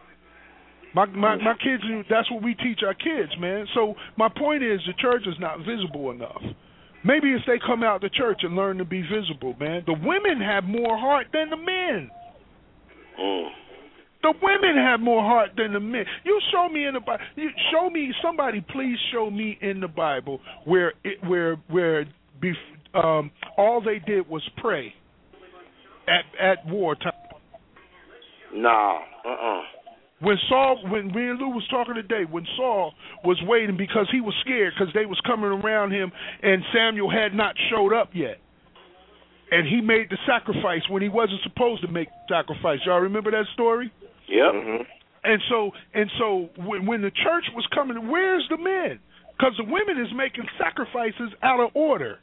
My, my my kids, that's what we teach our kids, man. So my point is the church is not visible enough. Maybe if they come out the church and learn to be visible, man. The women have more heart than the men. Mm. The women have more heart than the men. You show me in the Bible. You show me somebody. Please show me in the Bible where it, where where bef, um, all they did was pray at at wartime. Nah. Uh. Uh-uh. When Saul, when me and Lou was talking today, when Saul was waiting because he was scared because they was coming around him and Samuel had not showed up yet. And he made the sacrifice when he wasn't supposed to make the sacrifice. Y'all remember that story? Yep. Mm-hmm. And so, and so, when, when the church was coming, where's the men? Because the women is making sacrifices out of order.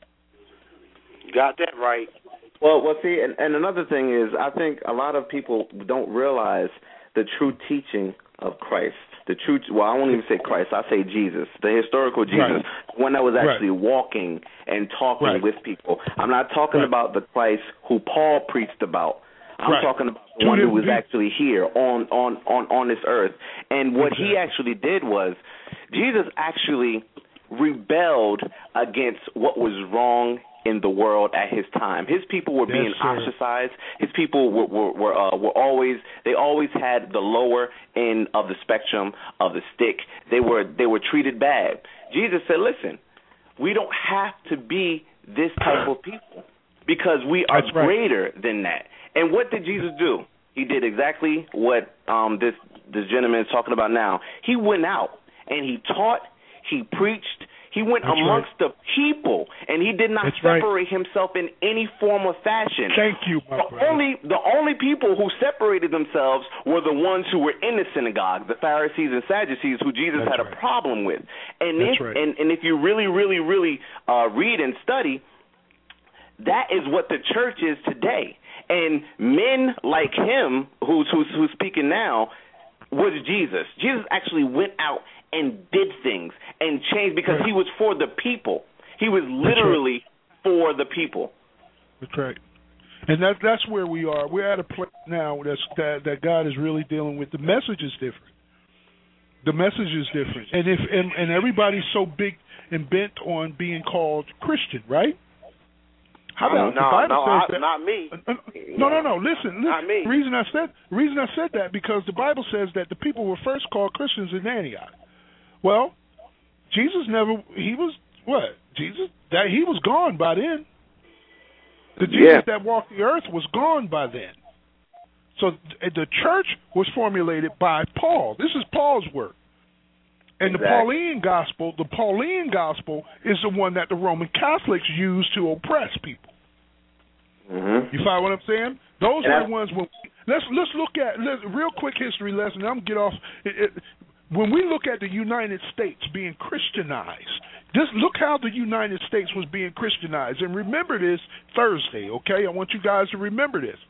Got that right. Well, well, see, and, and another thing is, I think a lot of people don't realize the true teaching of Christ. The true, well, I won't even say Christ. I say Jesus, the historical Jesus, right. One that was actually right. walking and talking right. with people. I'm not talking right. about the Christ who Paul preached about. I'm right. talking about the Two one who was people. actually here on, on, on, on this earth. And what exactly. he actually did was Jesus actually rebelled against what was wrong in the world at his time. His people were yes, being sir. ostracized. His people were were were, uh, were always they always had the lower end of the spectrum of the stick. They were they were treated bad. Jesus said, "Listen, we don't have to be this type of people because we are That's right. greater than that." And what did Jesus do? He did exactly what um, this this gentleman is talking about now. He went out and he taught. He preached. He went That's amongst right. the people, and he did not That's separate right. himself in any form or fashion. Thank you, my the brother. only the only people who separated themselves were the ones who were in the synagogue, the Pharisees and Sadducees, who Jesus That's had right. a problem with. And That's if right. and, and if you really, really, really uh, read and study, that is what the church is today. And men like him, who's who's, who's speaking now, was Jesus. Jesus actually went out and did things and changed because right. he was for the people. He was literally right. for the people. That's right. And that, that's where we are. We're at a place now that's, that, that God is really dealing with. The message is different. The message is different. And if and, and everybody's so big and bent on being called Christian, right? How about no, the Bible no, says I, that, not me. No, no, no. Listen, listen. Not me. The reason I said the reason I said that because the Bible says that the people were first called Christians in Antioch. Well, Jesus never. He was what? Jesus that he was gone by then. The Jesus yeah. that walked the earth was gone by then. So the church was formulated by Paul. This is Paul's work. And exactly. the Pauline gospel, the Pauline gospel is the one that the Roman Catholics use to oppress people. Mm-hmm. You follow what I'm saying? Those and are I, the ones. When let's let's look at let's, real quick history lesson. I'm gonna get off. It, it, when we look at the United States being Christianized, just look how the United States was being Christianized. And remember this Thursday, okay? I want you guys to remember this.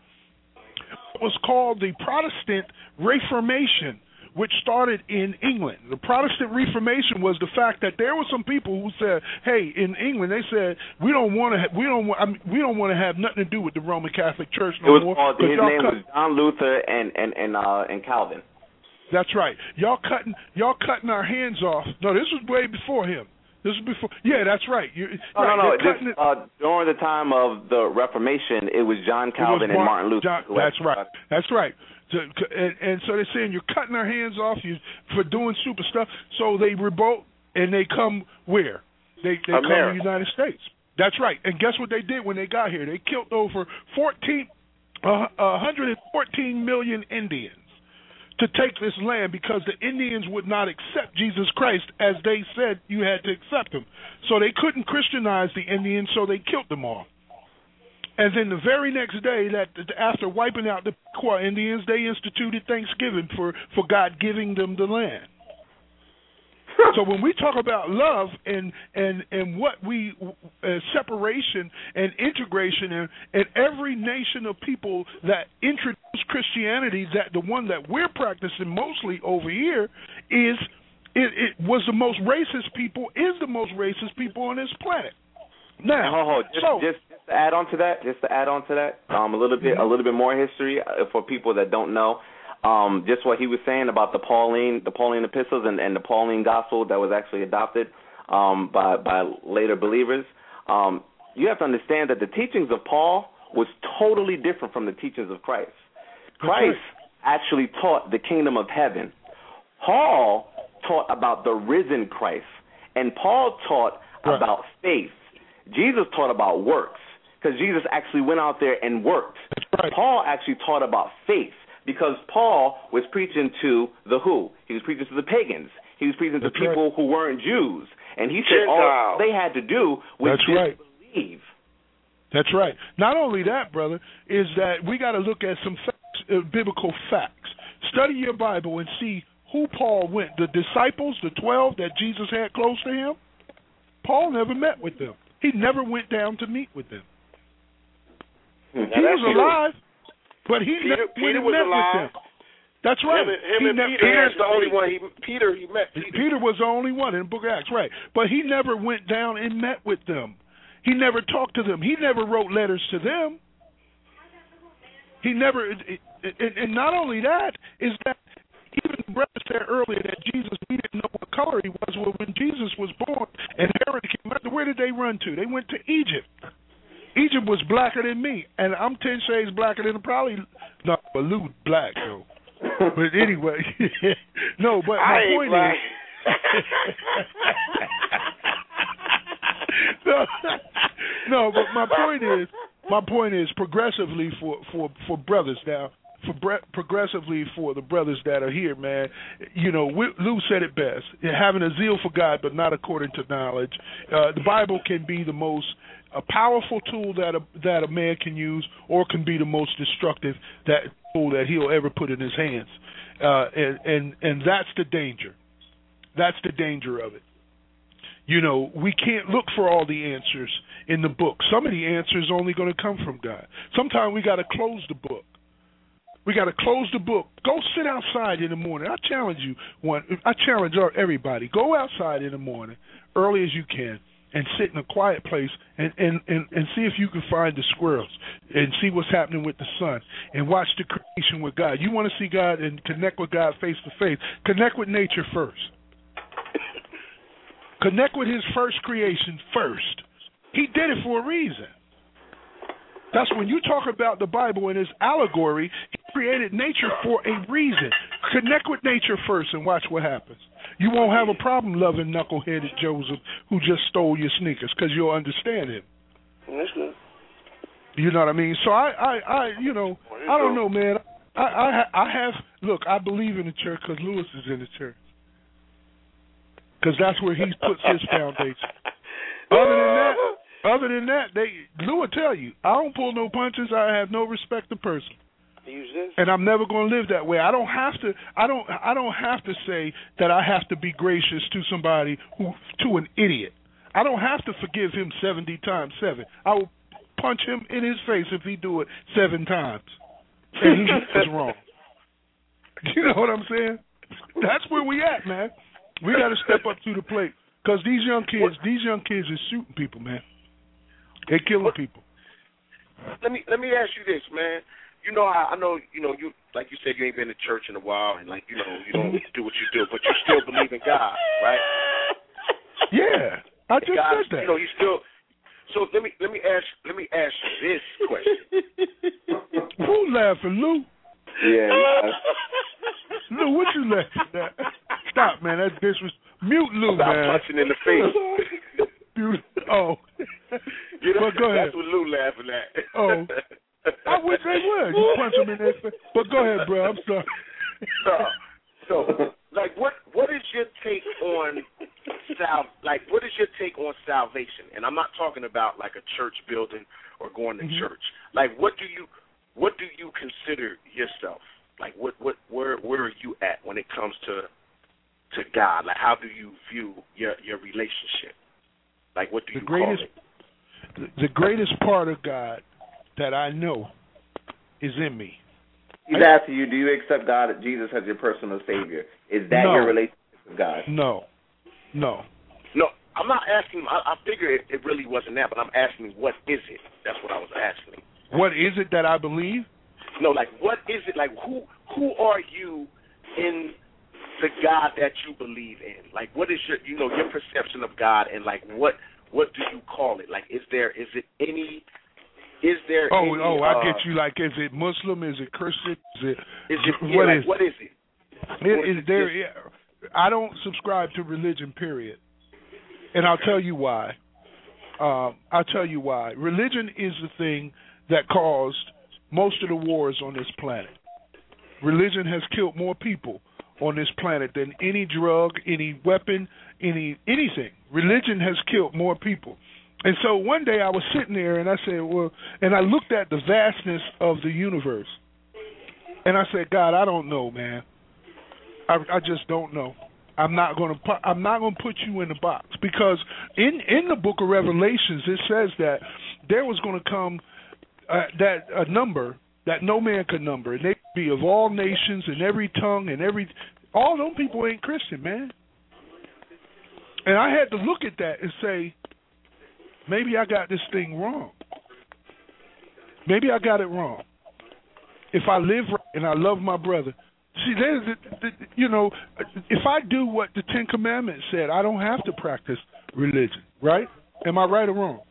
It was called the Protestant Reformation, which started in England. The Protestant Reformation was the fact that there were some people who said, "Hey, in England, they said we don't want to, ha- we don't, want, I mean, we don't want to have nothing to do with the Roman Catholic Church no it was more." called, his name cut- was John Luther and and and uh, and Calvin. That's right. Y'all cutting, y'all cutting our hands off. No, this was way before him. This was before. Yeah, that's right. You, no, right, no, no. cutting This, it. uh, during the time of the Reformation, it was John Calvin and Martin Luther. John, that's right. That's right. To, and, and so they're saying you're cutting our hands off you for doing super stuff. So they revolt and they come where? They they America. come to the United States. That's right. And guess what they did when they got here? They killed over fourteen, uh, one hundred fourteen million Indians to take this land because the Indians would not accept Jesus Christ as they said you had to accept him. So they couldn't Christianize the Indians, so they killed them all. And then the very next day, that after wiping out the Pequot Indians, they instituted Thanksgiving for, for God giving them the land. So when we talk about love and and, and what we uh, separation and integration and, and every nation of people that introduced Christianity, that the one that we're practicing mostly over here is it, it was the most racist people is the most racist people on this planet. Now, hold, hold. Just, so, just, just to add on to that, just to add on to that, um, a little bit, a little bit more history uh, for people that don't know. Um, just what he was saying about the Pauline, the Pauline epistles and, and the Pauline gospel that was actually adopted um, by by later believers. Um, you have to understand that the teachings of Paul was totally different from the teachings of Christ. Christ actually taught the kingdom of heaven. Paul taught about the risen Christ, and Paul taught right. about faith. Jesus taught about works because Jesus actually went out there and worked. Right. Paul actually taught about faith because Paul was preaching to the who? He was preaching to the pagans. He was preaching That's to people right. who weren't Jews. And he said all they had to do was That's just right. believe. That's right. Not only that, brother, is that we got to look at some facts, uh, biblical facts. Study your Bible and see who Paul went. The disciples, the twelve that Jesus had close to him, Paul never met with them. He never went down to meet with them. Now, he was true. alive, but he Peter, never Peter went was and met alive. with them. That's right. Him and, him he and never, Peter is the only one. He, Peter, he met Peter. Peter was the only one in the book of Acts, right. But he never went down and met with them. He never talked to them. He never wrote letters to them. He never, and, and not only that, is that even the brother said earlier that Jesus, we didn't know what color he was. Well, when Jesus was born and Herod came out, where did they run to? They went to Egypt. Egypt was blacker than me, and I'm ten shades blacker than probably, no, but Lou black, though. But anyway, no, but my I point black. is, no, no, but my point is, my point is progressively for, for, for brothers now, for bre- progressively for the brothers that are here, man. You know, we, Lou said it best: having a zeal for God, but not according to knowledge. Uh, the Bible can be the most a powerful tool that a, that a man can use, or can be the most destructive that tool that he'll ever put in his hands. Uh, and, and and that's the danger. That's the danger of it. You know, we can't look for all the answers in the book. Some of the answers are only going to come from God. Sometimes we got to close the book. We got to close the book. Go sit outside in the morning. I challenge you. One, I challenge everybody. Go outside in the morning, early as you can, and sit in a quiet place and, and, and, and see if you can find the squirrels and see what's happening with the sun and watch the creation with God. You want to see God and connect with God face to face. Connect with nature first. Connect with his first creation first. He did it for a reason. That's when you talk about the Bible and its allegory, he created nature for a reason. Connect with nature first and watch what happens. You won't have a problem loving knuckleheaded Joseph who just stole your sneakers, because you'll understand him. That's good. You know what I mean? So I, I, I you know, I don't know, man. I, I, I have, look, I believe in the church because Lewis is in the church. Because that's where he puts his foundation. Other than that, other than that, they Lou will tell you, I don't pull no punches. I have no respect to person. Use this. And I'm never going to live that way. I don't have to. I don't. I don't have to say that I have to be gracious to somebody who, to an idiot. I don't have to forgive him seventy times seven. I will punch him in his face if he do it seven times, and he is wrong. You know what I'm saying? That's where we at, man. We got to step up to the plate, because these young kids, these young kids is shooting people, man. They're killing people. Let me let me ask you this, man. You know, I, I know, you know, you like you said, you ain't been to church in a while, and like you know, you don't do what you do, but you still believe in God, right? Yeah, I just God, said that. You know, you still. So let me let me ask let me ask you this question. Who laughing, Lou? Yeah. Lou, what you laughing at? Stop, man. That's disrespect. Mute Lou, Stop man. punching in the face. Mute. Oh. You know, well, go ahead. That's what Lou laughing at. Oh. I wish they would. You punch him in their face. But go ahead, bro. I'm sorry. So, so, like, what what is your take on sal? Like, what is your take on salvation? And I'm not talking about like a church building or going to mm-hmm. church. Like, what do you what do you consider yourself? Like, what what where where are you at when it comes to to God? Like, how do you view your your relationship? Like, what do you the greatest, call it? The greatest part of God that I know is in me. He's asking you, do you accept God, Jesus, as your personal Savior? Is that no. your relationship with God? No. No. No, I'm not asking. I, I figure it, it really wasn't that, but I'm asking, what is it? That's what I was asking. What is it that I believe? No, like, what is it? Like, who who are you in the God that you believe in? Like, what is your, you know, your perception of God, and like, what what do you call it? Like, is there is it any? Is there? Oh, any, oh, I uh, get you. Like, is it Muslim? Is it Christian? Is it? Is it? Yeah, what like, is? What is it? It, is there? Yeah, I don't subscribe to religion. Period. And I'll tell you why. Um, I'll tell you why. Religion is the thing that caused most of the wars on this planet. Religion has killed more people on this planet than any drug, any weapon, any anything. Religion has killed more people. And so one day I was sitting there and I said, well, and I looked at the vastness of the universe. And I said, God, I don't know, man. I, I just don't know. I'm not going to. I'm not going to put you in the box, because in in the Book of Revelations it says that there was going to come uh, that a number that no man could number, and they be of all nations and every tongue and every. All them people ain't Christian, man. And I had to look at that and say, maybe I got this thing wrong. Maybe I got it wrong. if I live right and I love my brother, see, there's, you know, if I do what the Ten Commandments said, I don't have to practice religion, right? Am I right or wrong?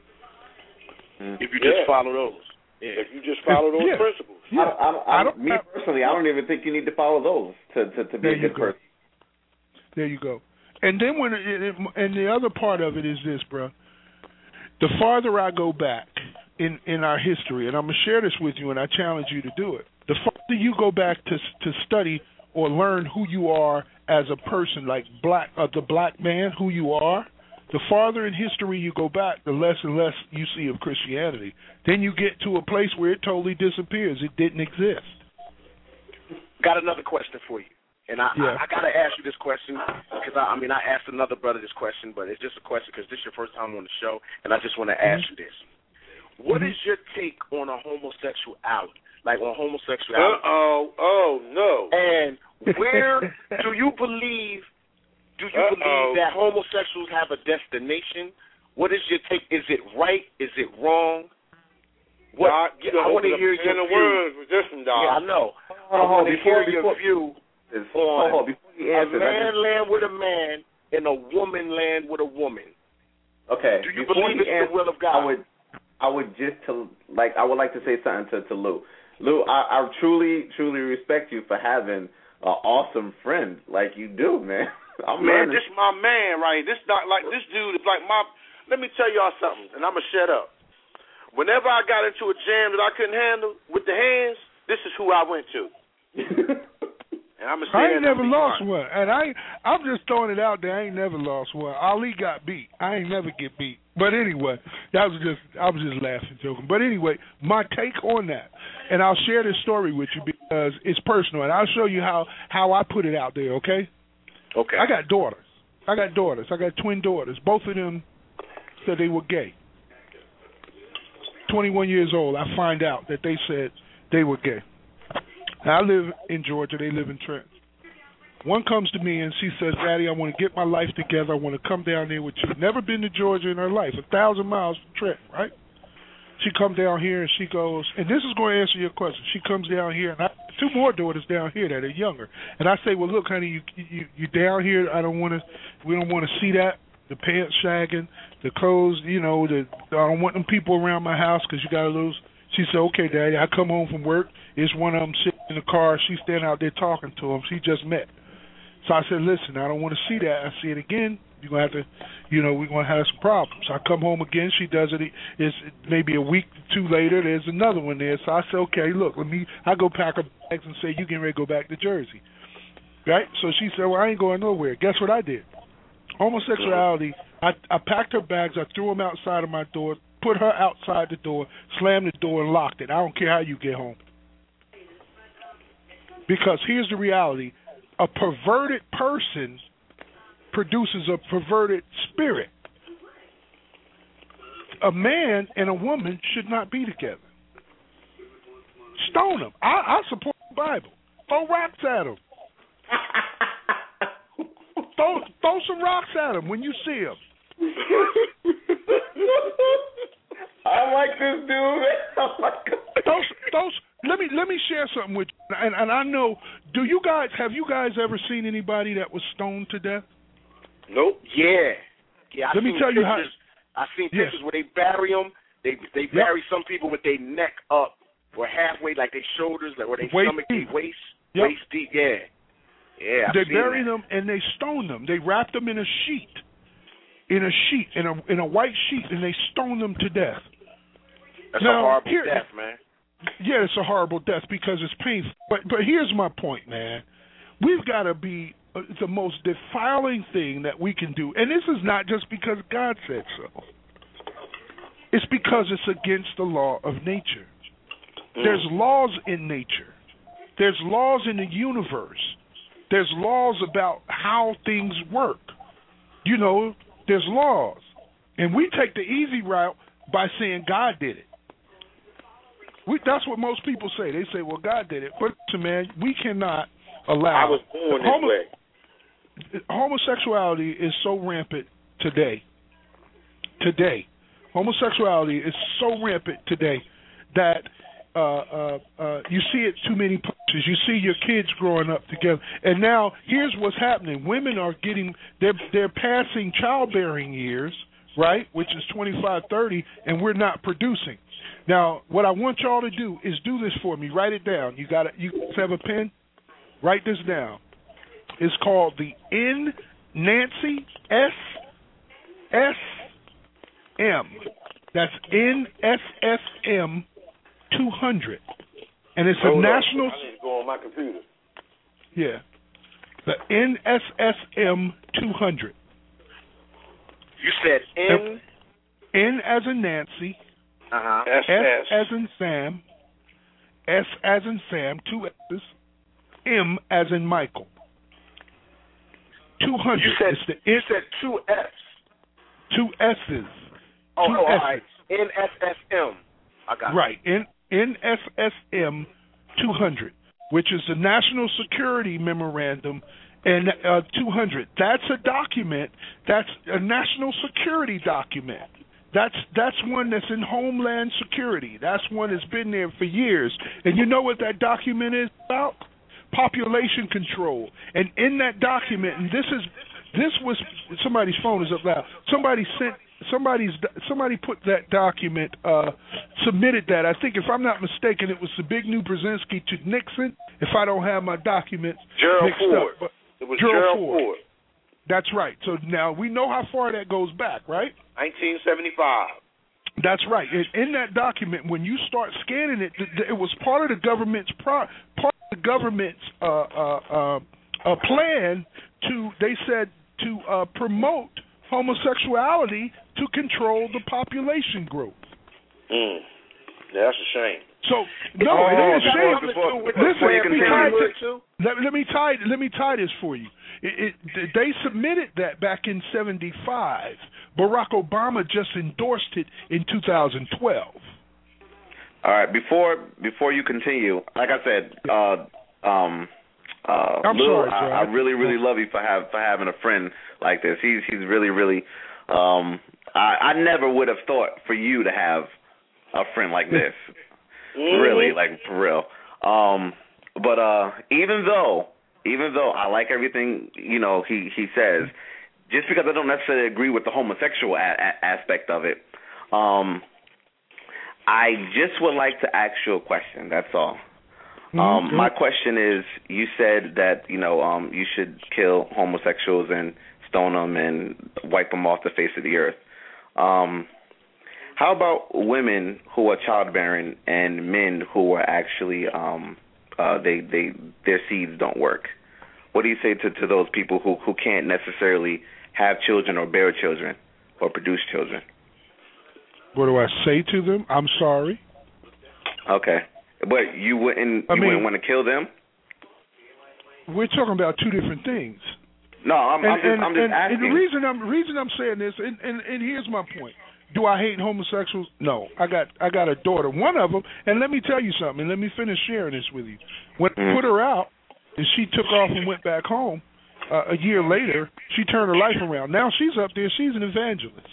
If you just yeah. follow those. Yeah. If you just follow those yeah. principles. Yeah. I, I, I, I don't me have, personally, I don't even think you need to follow those to to, to be there a you good go. person. There you go. And then when it, it, and the other part of it is this, bro. The farther I go back in, in our history, and I'm gonna share this with you, and I challenge you to do it. The farther you go back to to study or learn who you are as a person, like black, uh, the black man, who you are, the farther in history you go back, the less and less you see of Christianity. Then you get to a place where it totally disappears. It didn't exist. Got another question for you. And I, Yeah. I, I got to ask you this question because, I, I mean, I asked another brother this question, but it's just a question because this is your first time on the show, and I just want to ask Mm-hmm. you this. What mm-hmm. is your take on a homosexuality? Like on homosexuality? Uh-oh. Oh, no. And where do you believe, do you Uh-oh. believe that homosexuals have a destination? What is your take? Is it right? Is it wrong? What, Doc, you I want to hear your the view. words with this one, Doc. Yeah, I know. Hold I on, want to before- hear your before- view Is, on hold on, before you a answer, I man just- land with a man and a woman land with a woman. okay. Do you before believe you it's answer, the will of God? I would, I would just to like, I would like to say something to, to Lou. Lou, I, I truly, truly respect you for having an awesome friend like you do, man. I'm Man, learning. this my man, right? This not like this dude is like my. Let me tell y'all something, and I'm gonna shut up. Whenever I got into a jam that I couldn't handle with the hands, this is who I went to. And I'm gonna say I that ain't and never be lost honest. one, and I I'm just throwing it out there. I ain't never lost one. Ali got beat. I ain't never get beat. But anyway, that was just I was just laughing, joking. But anyway, my take on that, and I'll share this story with you because it's personal, and I'll show you how how I put it out there. Okay? Okay. I got daughters. I got daughters. I got twin daughters. Both of them said they were gay. twenty-one years old, I find out that they said they were gay. Now, I live in Georgia. They live in Trenton. One comes to me and she says, Daddy, I want to get my life together. I want to come down there with you. Never been to Georgia in her life, a thousand miles from Trenton, right? She comes down here and she goes, and this is going to answer your question. She comes down here, and I have two more daughters down here that are younger. And I say, well, look, honey, you you, you down here. I don't want to. We don't want to see that. The pants sagging, the clothes. You know, the I don't want them people around my house because you got to lose. She said, okay, Daddy. I come home from work. It's one of them sitting in the car. She's standing out there talking to him. She just met. So I said, listen, I don't want to see that. I see it again. You're going to have to, you know, we're going to have some problems. I come home again. She does it. It's maybe a week or two later. There's another one there. So I said, okay, look, let me, I go pack her bags and say, you getting ready to go back to Jersey. Right? So she said, well, I ain't going nowhere. Guess what I did? Homosexuality, I, I packed her bags. I threw them outside of my door, put her outside the door, slammed the door, and locked it. I don't care how you get home. Because here's the reality. A perverted person produces a perverted spirit. A man and a woman should not be together. Stone them. I, I support the Bible. Throw rocks at them. throw, throw some rocks at them when you see them. I like this dude. I like those, those. Let me let me share something with you. And, and I know. Do you guys have you guys ever seen anybody that was stoned to death? Nope. Yeah. Yeah. I Let me seen tell you pictures, how. I seen Yes. pictures where they bury them. They they Yep. bury some people with their neck up or halfway, like their shoulders, like where their Waist stomach, deep. their waist, Yep. waist deep. Yeah. Yeah. I've They seen bury that. them and they stone them. They wrap them in a sheet, in a sheet, in a in a white sheet, and they stone them to death. That's Now, a horrible here- death, man. Yeah, it's a horrible death because it's painful. But but here's my point, man. We've got to be uh, the most defiling thing that we can do, and this is not just because God said so. It's because it's against the law of nature. Mm. There's laws in nature. There's laws in the universe. There's laws about how things work. You know, there's laws. And we take the easy route by saying God did it. We, that's what most people say. They say, well, God did it. But, listen, man, we cannot allow... I was born this homo- way. Homosexuality is so rampant today. Today. Homosexuality is so rampant today that uh, uh, uh, you see it too many places. You see your kids growing up together, and now here's what's happening: women are getting they're they're passing childbearing years, right, which is twenty-five, thirty, and we're not producing. Now, what I want y'all to do is do this for me. Write it down. You got it. You have a pen. Write this down. It's called the N Nancy S S M. That's N S S M two hundred, and it's Hold a up. national. I need to go on my computer. Yeah, the N S S M two hundred. You said N. N as in Nancy. Uh huh. S S as in Sam. S as in Sam. Two S's. M as in Michael. Two hundred. You said it's the you N, said two F's. two S's. Oh, two oh all S's. right. N S S M. I got right. N N S S M two hundred, which is the National Security Memorandum, and uh, two hundred. That's a document. That's a national security document. That's that's one that's in Homeland Security. That's one that's been there for years. And you know what that document is about? Population control. And in that document, and this is this was somebody's phone is up loud. Somebody sent somebody's somebody put that document uh, submitted that. I think if I'm not mistaken, it was Zbigniew Brzezinski to Nixon. If I don't have my documents Gerald mixed Ford. up, but It was Gerald, Gerald Ford. Ford. That's right. So now we know how far that goes back, right? nineteen seventy-five. That's right. In, in that document, when you start scanning it, th- th- it was part of the government's pro- part of the government's uh, uh, uh, uh, plan to. They said to uh, promote homosexuality to control the population growth. Mm. Yeah, that's a shame. So no, Oh, it ain't a before- shame. before- Listen, before you let me continue. tie it- let, let me tie let me tie this for you. It, it, they submitted that back in seventy-five. Barack Obama just endorsed it in two thousand twelve. All right, before before you continue, like I said, uh, um, uh, I'm Lil, sorry, I, bro. I really really love you for have for having a friend like this. He's he's really really. Um, I, I never would have thought for you to have a friend like this. Really, like for real. Um, but uh, even though, even though I like everything, you know, he, he says, just because I don't necessarily agree with the homosexual a- a- aspect of it, um, I just would like to ask you a question. That's all. Um, Mm-hmm. my question is, you said that you know um, you should kill homosexuals and stone them and wipe them off the face of the earth. Um, How about women who are childbearing and men who are actually um, uh, they they their seeds don't work? What do you say to, to those people who, who can't necessarily have children or bear children or produce children? What do I say to them? I'm sorry. Okay, but you wouldn't I you mean, wouldn't want to kill them? We're talking about two different things. No, I'm, And, I'm just and, I'm just and, asking. and the reason I'm reason I'm saying this, and, and, and here's my point. Do I hate homosexuals? No. I got I got a daughter, one of them, and let me tell you something, and let me finish sharing this with you. When I Mm. put her out, and she took off and went back home, uh, a year later, she turned her life around. Now she's up there, she's an evangelist.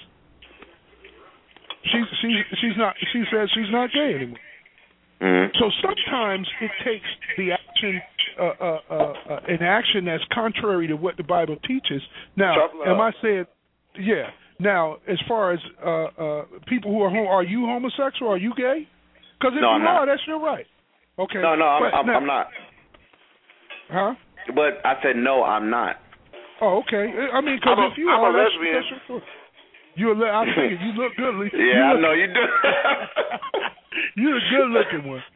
She's she's she's not she says she's not gay anymore. Mm. So sometimes it takes the action, uh, uh, uh, uh, an action that's contrary to what the Bible teaches. Now, am I saying, yeah. Now, as far as uh, uh, people who are home, are you homosexual? Are you gay? Because if No, you I'm not. are, that's your right. Okay. No, no, I'm, But I'm, now- I'm not. Huh? But I said no, I'm not. Oh, okay. I mean, because I'm a- if you I'm are, a that's, lesbian. that's your choice. You, a le- I figured you look good. Lee. Yeah, you I look, know you do. You're a good-looking one.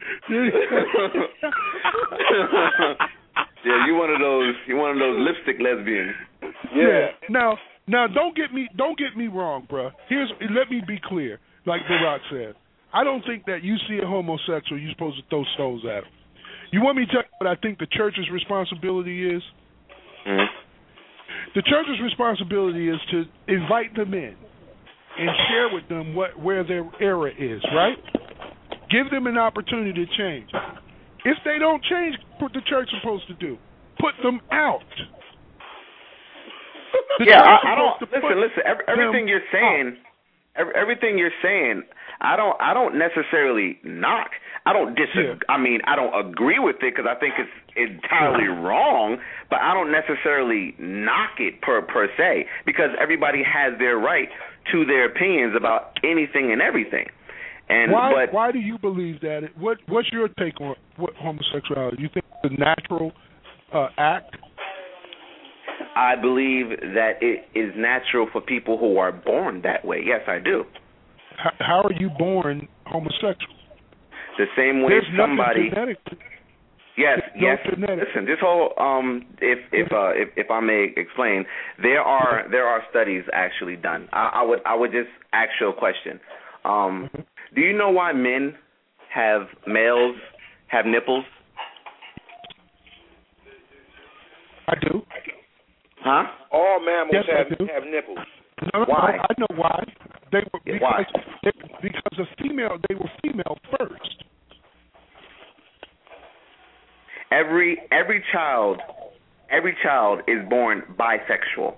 Yeah, you one of those. You one of those lipstick lesbians. Yeah. Now, now, don't get me, don't get me wrong, bruh. Here's, let me be clear. Like Barack said, I don't think that you see a homosexual, you're supposed to throw stones at him. You want me to tell you what I think the church's responsibility is? Mm-hmm. The church's responsibility is to invite them in and share with them what where their error is, right? Give them an opportunity to change. If they don't change, what the church is supposed to do? Put them out. The Yeah, church I, I don't supposed to listen. put Listen, every, everything them you're saying, every, everything you're saying, I don't, I don't necessarily knock. I don't disagree. Yeah. I mean, I don't agree with it because I think it's entirely wrong, but I don't necessarily knock it per per se because everybody has their right to their opinions about anything and everything. And why but, why do you believe that? What what's your take on what homosexuality? You think it's a natural uh, act? I believe that it is natural for people who are born that way. Yes, I do. How, how are you born homosexual? The same way There's somebody. Genetic. Yes, no yes. Genetic. Listen, this whole um, if if uh, if if I may explain, there are there are studies actually done. I, I would I would just ask you a question. Um, Mm-hmm. Do you know why men have males have nipples? I do. Huh? All mammals Yes, I have do. have nipples. No, no, Why? no, I know why. They were Yeah, because why? They, because a female. They were female first. Every every child every child is born bisexual.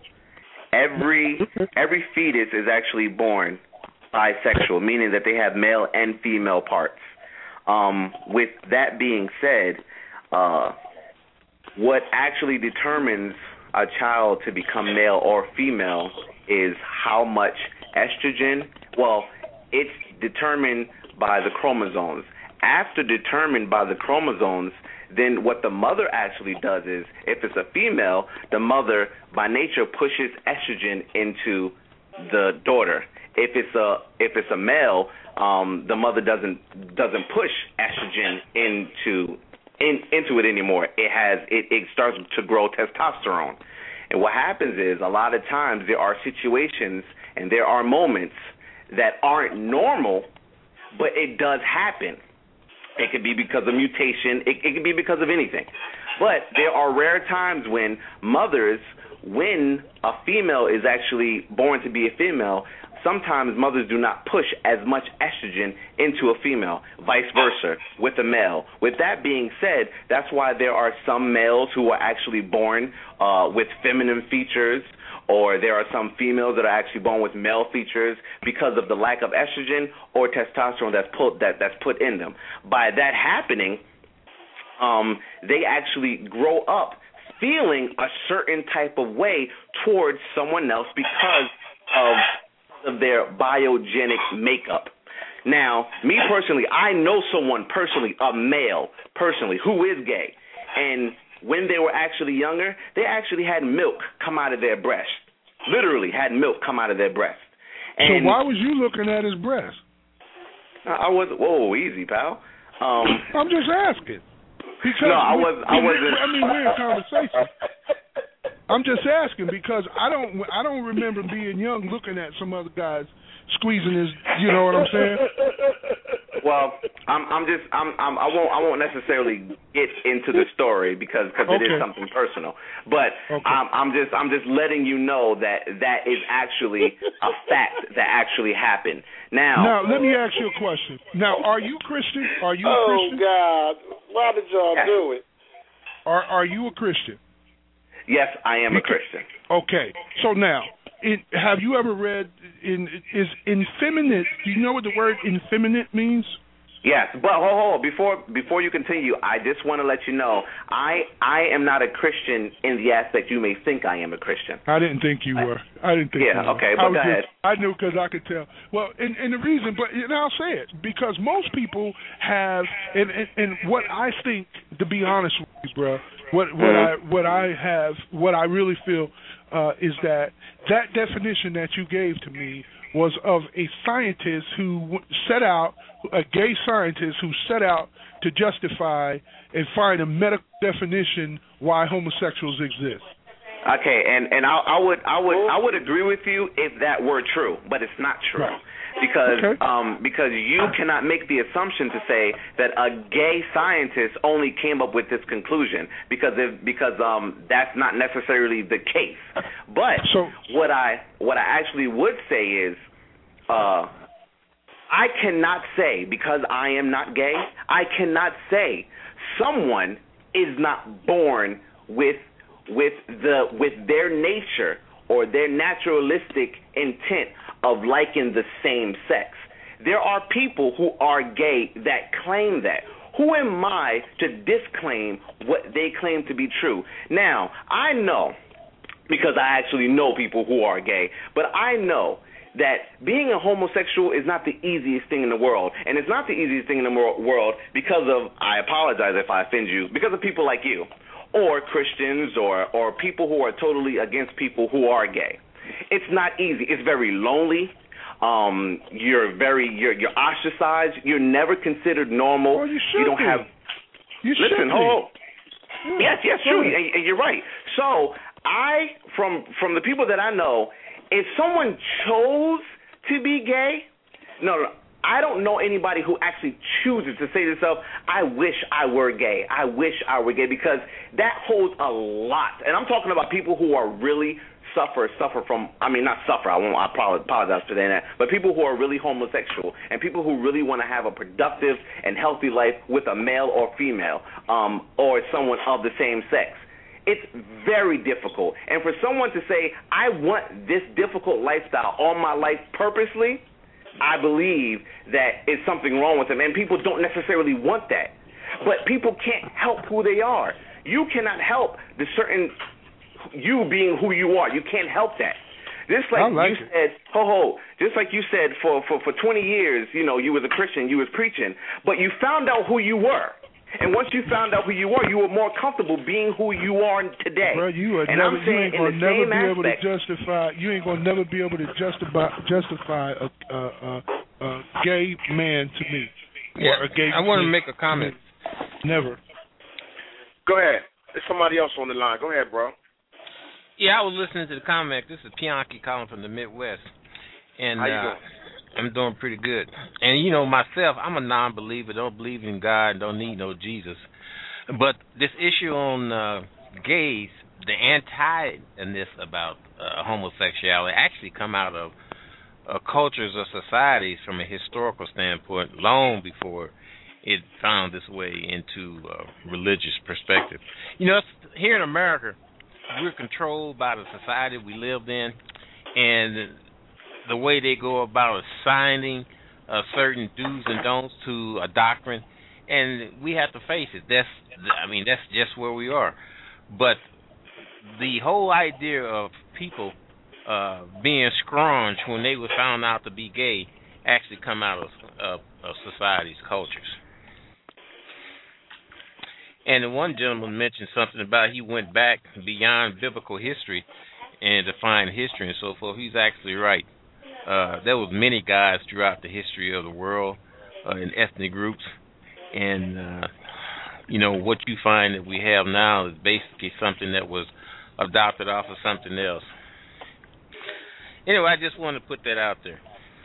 Every every fetus is actually born bisexual, meaning that they have male and female parts. Um, with that being said, uh, what actually determines a child to become male or female is how much estrogen. Well, it's determined by the chromosomes. After determined by the chromosomes, then what the mother actually does is, if it's a female, the mother by nature pushes estrogen into the daughter. If it's a if it's a male, um, the mother doesn't doesn't push estrogen into in, into it anymore. It has it, it starts to grow testosterone. And what happens is a lot of times there are situations and there are moments that aren't normal, but it does happen. It could be because of mutation. It, it could be because of anything. But there are rare times when mothers, when a female is actually born to be a female, sometimes mothers do not push as much estrogen into a female, vice versa with a male. With that being said, that's why there are some males who are actually born uh, with feminine features, or there are some females that are actually born with male features because of the lack of estrogen or testosterone that's put that that's put in them. By that happening, um, they actually grow up feeling a certain type of way towards someone else because of, of their biogenic makeup. Now, me personally, I know someone personally, a male personally, who is gay, and when they were actually younger, they actually had milk come out of their breast. Literally had milk come out of their breast. And so why was you looking at his breast? I was whoa, easy, pal. Um, I'm just asking. Because no, I we, was. I wasn't. I mean, we're in conversation. I'm just asking because I don't. I don't remember being young looking at some other guys squeezing his. You know what I'm saying? Well, I'm. I'm just. I'm. I'm I won't. I won't necessarily get into the story because because okay. it is something personal. But okay. I'm. I'm just. I'm just letting you know that that is actually a fact that actually happened. Now. Now let me ask you a question. Now, are you Christian? Are you a oh, Christian? God. Why did y'all yes. do it? Are Are you a Christian? Yes, I am because, a Christian. Okay. So now, in, have you ever read in is effeminate? Do you know what the word effeminate means? Yes, but hold, hold before before you continue, I just want to let you know I I am not a Christian in the aspect you may think I am a Christian. I didn't think you were. I didn't think. Yeah. you were. Okay. I But go just, ahead. I knew because I could tell. Well, and, and the reason, but and I'll say it because most people have, and, and and what I think, to be honest with you, bro, what what mm-hmm. I what I have, what I really feel uh, is that that definition that you gave to me was of a scientist who set out, a gay scientist who set out to justify and find a medical definition why homosexuals exist. Okay, and and I, I would I would I would agree with you if that were true, but it's not true. Right. Because okay. um, because you cannot make the assumption to say that a gay scientist only came up with this conclusion because if, because um, that's not necessarily the case. But so, what I what I actually would say is uh, I cannot say because I am not gay. I cannot say someone is not born with with the with their nature or their naturalistic intent of liking the same sex. there are people who are gay that claim that. Who am I to disclaim what they claim to be true? Now, I know, because I actually know people who are gay, but I know that being a homosexual is not the easiest thing in the world. And it's not the easiest thing in the world because of, I apologize if I offend you, because of people like you, or Christians, or, or people who are totally against people who are gay. It's not easy. It's very lonely. Um, you're very, you're, you're ostracized. You're never considered normal. Well, you should you don't be. have. You listen, should hold. be. Yes, yes, true. And, and you're right. So I, from from the people that I know, if someone chose to be gay, no, no, I don't know anybody who actually chooses to say to themselves, I wish I were gay. I wish I were gay, because that holds a lot. And I'm talking about people who are really suffer, suffer from, I mean, not suffer, I won't I apologize for saying that, but people who are really homosexual and people who really want to have a productive and healthy life with a male or female, um, or someone of the same sex. It's very difficult. And for someone to say, I want this difficult lifestyle all my life purposely, I believe that it's something wrong with them. And people don't necessarily want that. But people can't help who they are. You cannot help the certain, you being who you are. You can't help that. Just like, like you it. said, ho ho, just like you said, for, for, for twenty years, you know, you was a Christian, you was preaching, but you found out who you were. And once you found out who you were, you were more comfortable being who you are today. Bro, you are and never, I'm you ain't gonna never be aspect, able to justify. You ain't gonna never be able to justify justify a, a, a, a gay man to me. Yeah, or a gay I want to make a comment. Never. Go ahead. There's somebody else on the line. Go ahead, bro. Yeah, I was listening to the comment. This is Pianki calling from the Midwest, and how you uh, doing? I'm doing pretty good. And, you know, myself, I'm a non-believer, don't believe in God, don't need no Jesus. But this issue on uh, gays, the anti-ness about uh, homosexuality actually come out of uh, cultures or societies from a historical standpoint long before it found its way into uh, religious perspective. You know, here in America, we're controlled by the society we lived in, and the way they go about assigning uh, certain do's and don'ts to a doctrine, and we have to face it. That's, I mean, that's just where we are. But the whole idea of people uh, being scrounged when they were found out to be gay actually come out of, of, of society's cultures. And the one gentleman mentioned something about he went back beyond biblical history and defined history and so forth. He's actually right. Uh, there was many guys throughout the history of the world uh, in ethnic groups, and uh, you know what you find that we have now is basically something that was adopted off of something else. Anyway, I just wanted to put that out there.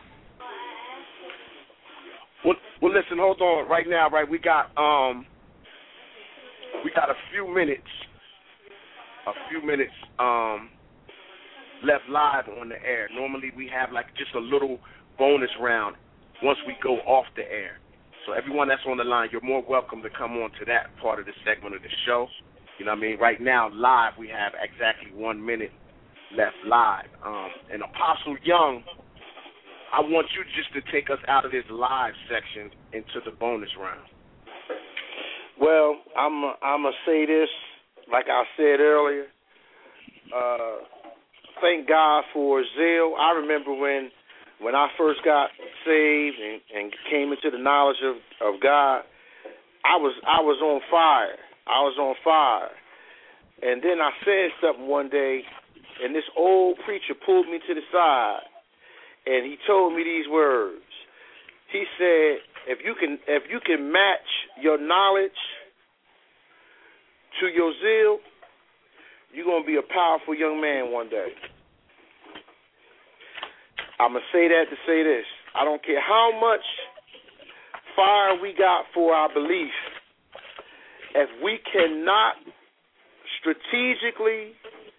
Well, well, listen, hold on. Right now, right, we got um, we got a few minutes, a few minutes um. left live on the air. Normally we have like just a little bonus round once we go off the air. So everyone that's on the line, you're more welcome to come on to that part of the segment of the show. You know what I mean? Right now, live, we have exactly one minute left live. Um, and Apostle Young, I want you just to take us out of this live section into the bonus round. Well, I'm I'm going to say this, like I said earlier. Uh, thank God for zeal. I remember when when I first got saved and, and came into the knowledge of, of God, I was I was on fire. I was on fire. And then I said something one day, and this old preacher pulled me to the side, and he told me these words. He said, if you can if you can match your knowledge to your zeal, you're going to be a powerful young man one day. I'm going to say that to say this. I don't care how much fire we got for our belief. If we cannot strategically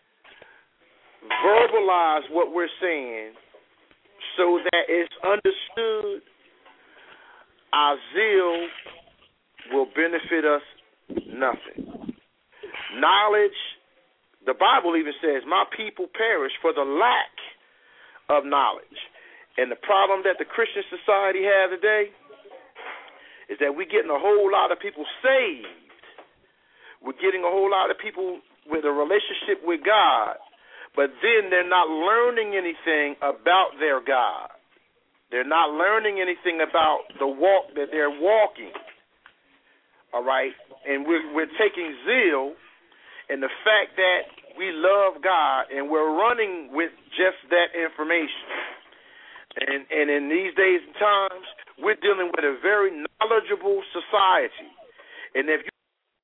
verbalize what we're saying so that it's understood, our zeal will benefit us nothing. Knowledge, the Bible even says, my people perish for the lack of knowledge. And the problem that the Christian society has today is that we're getting a whole lot of people saved. We're getting a whole lot of people with a relationship with God, but then they're not learning anything about their God. They're not learning anything about the walk that they're walking. All right? And we're, we're taking zeal and the fact that we love God and we're running with just that information. And, and in these days and times, we're dealing with a very knowledgeable society. And if you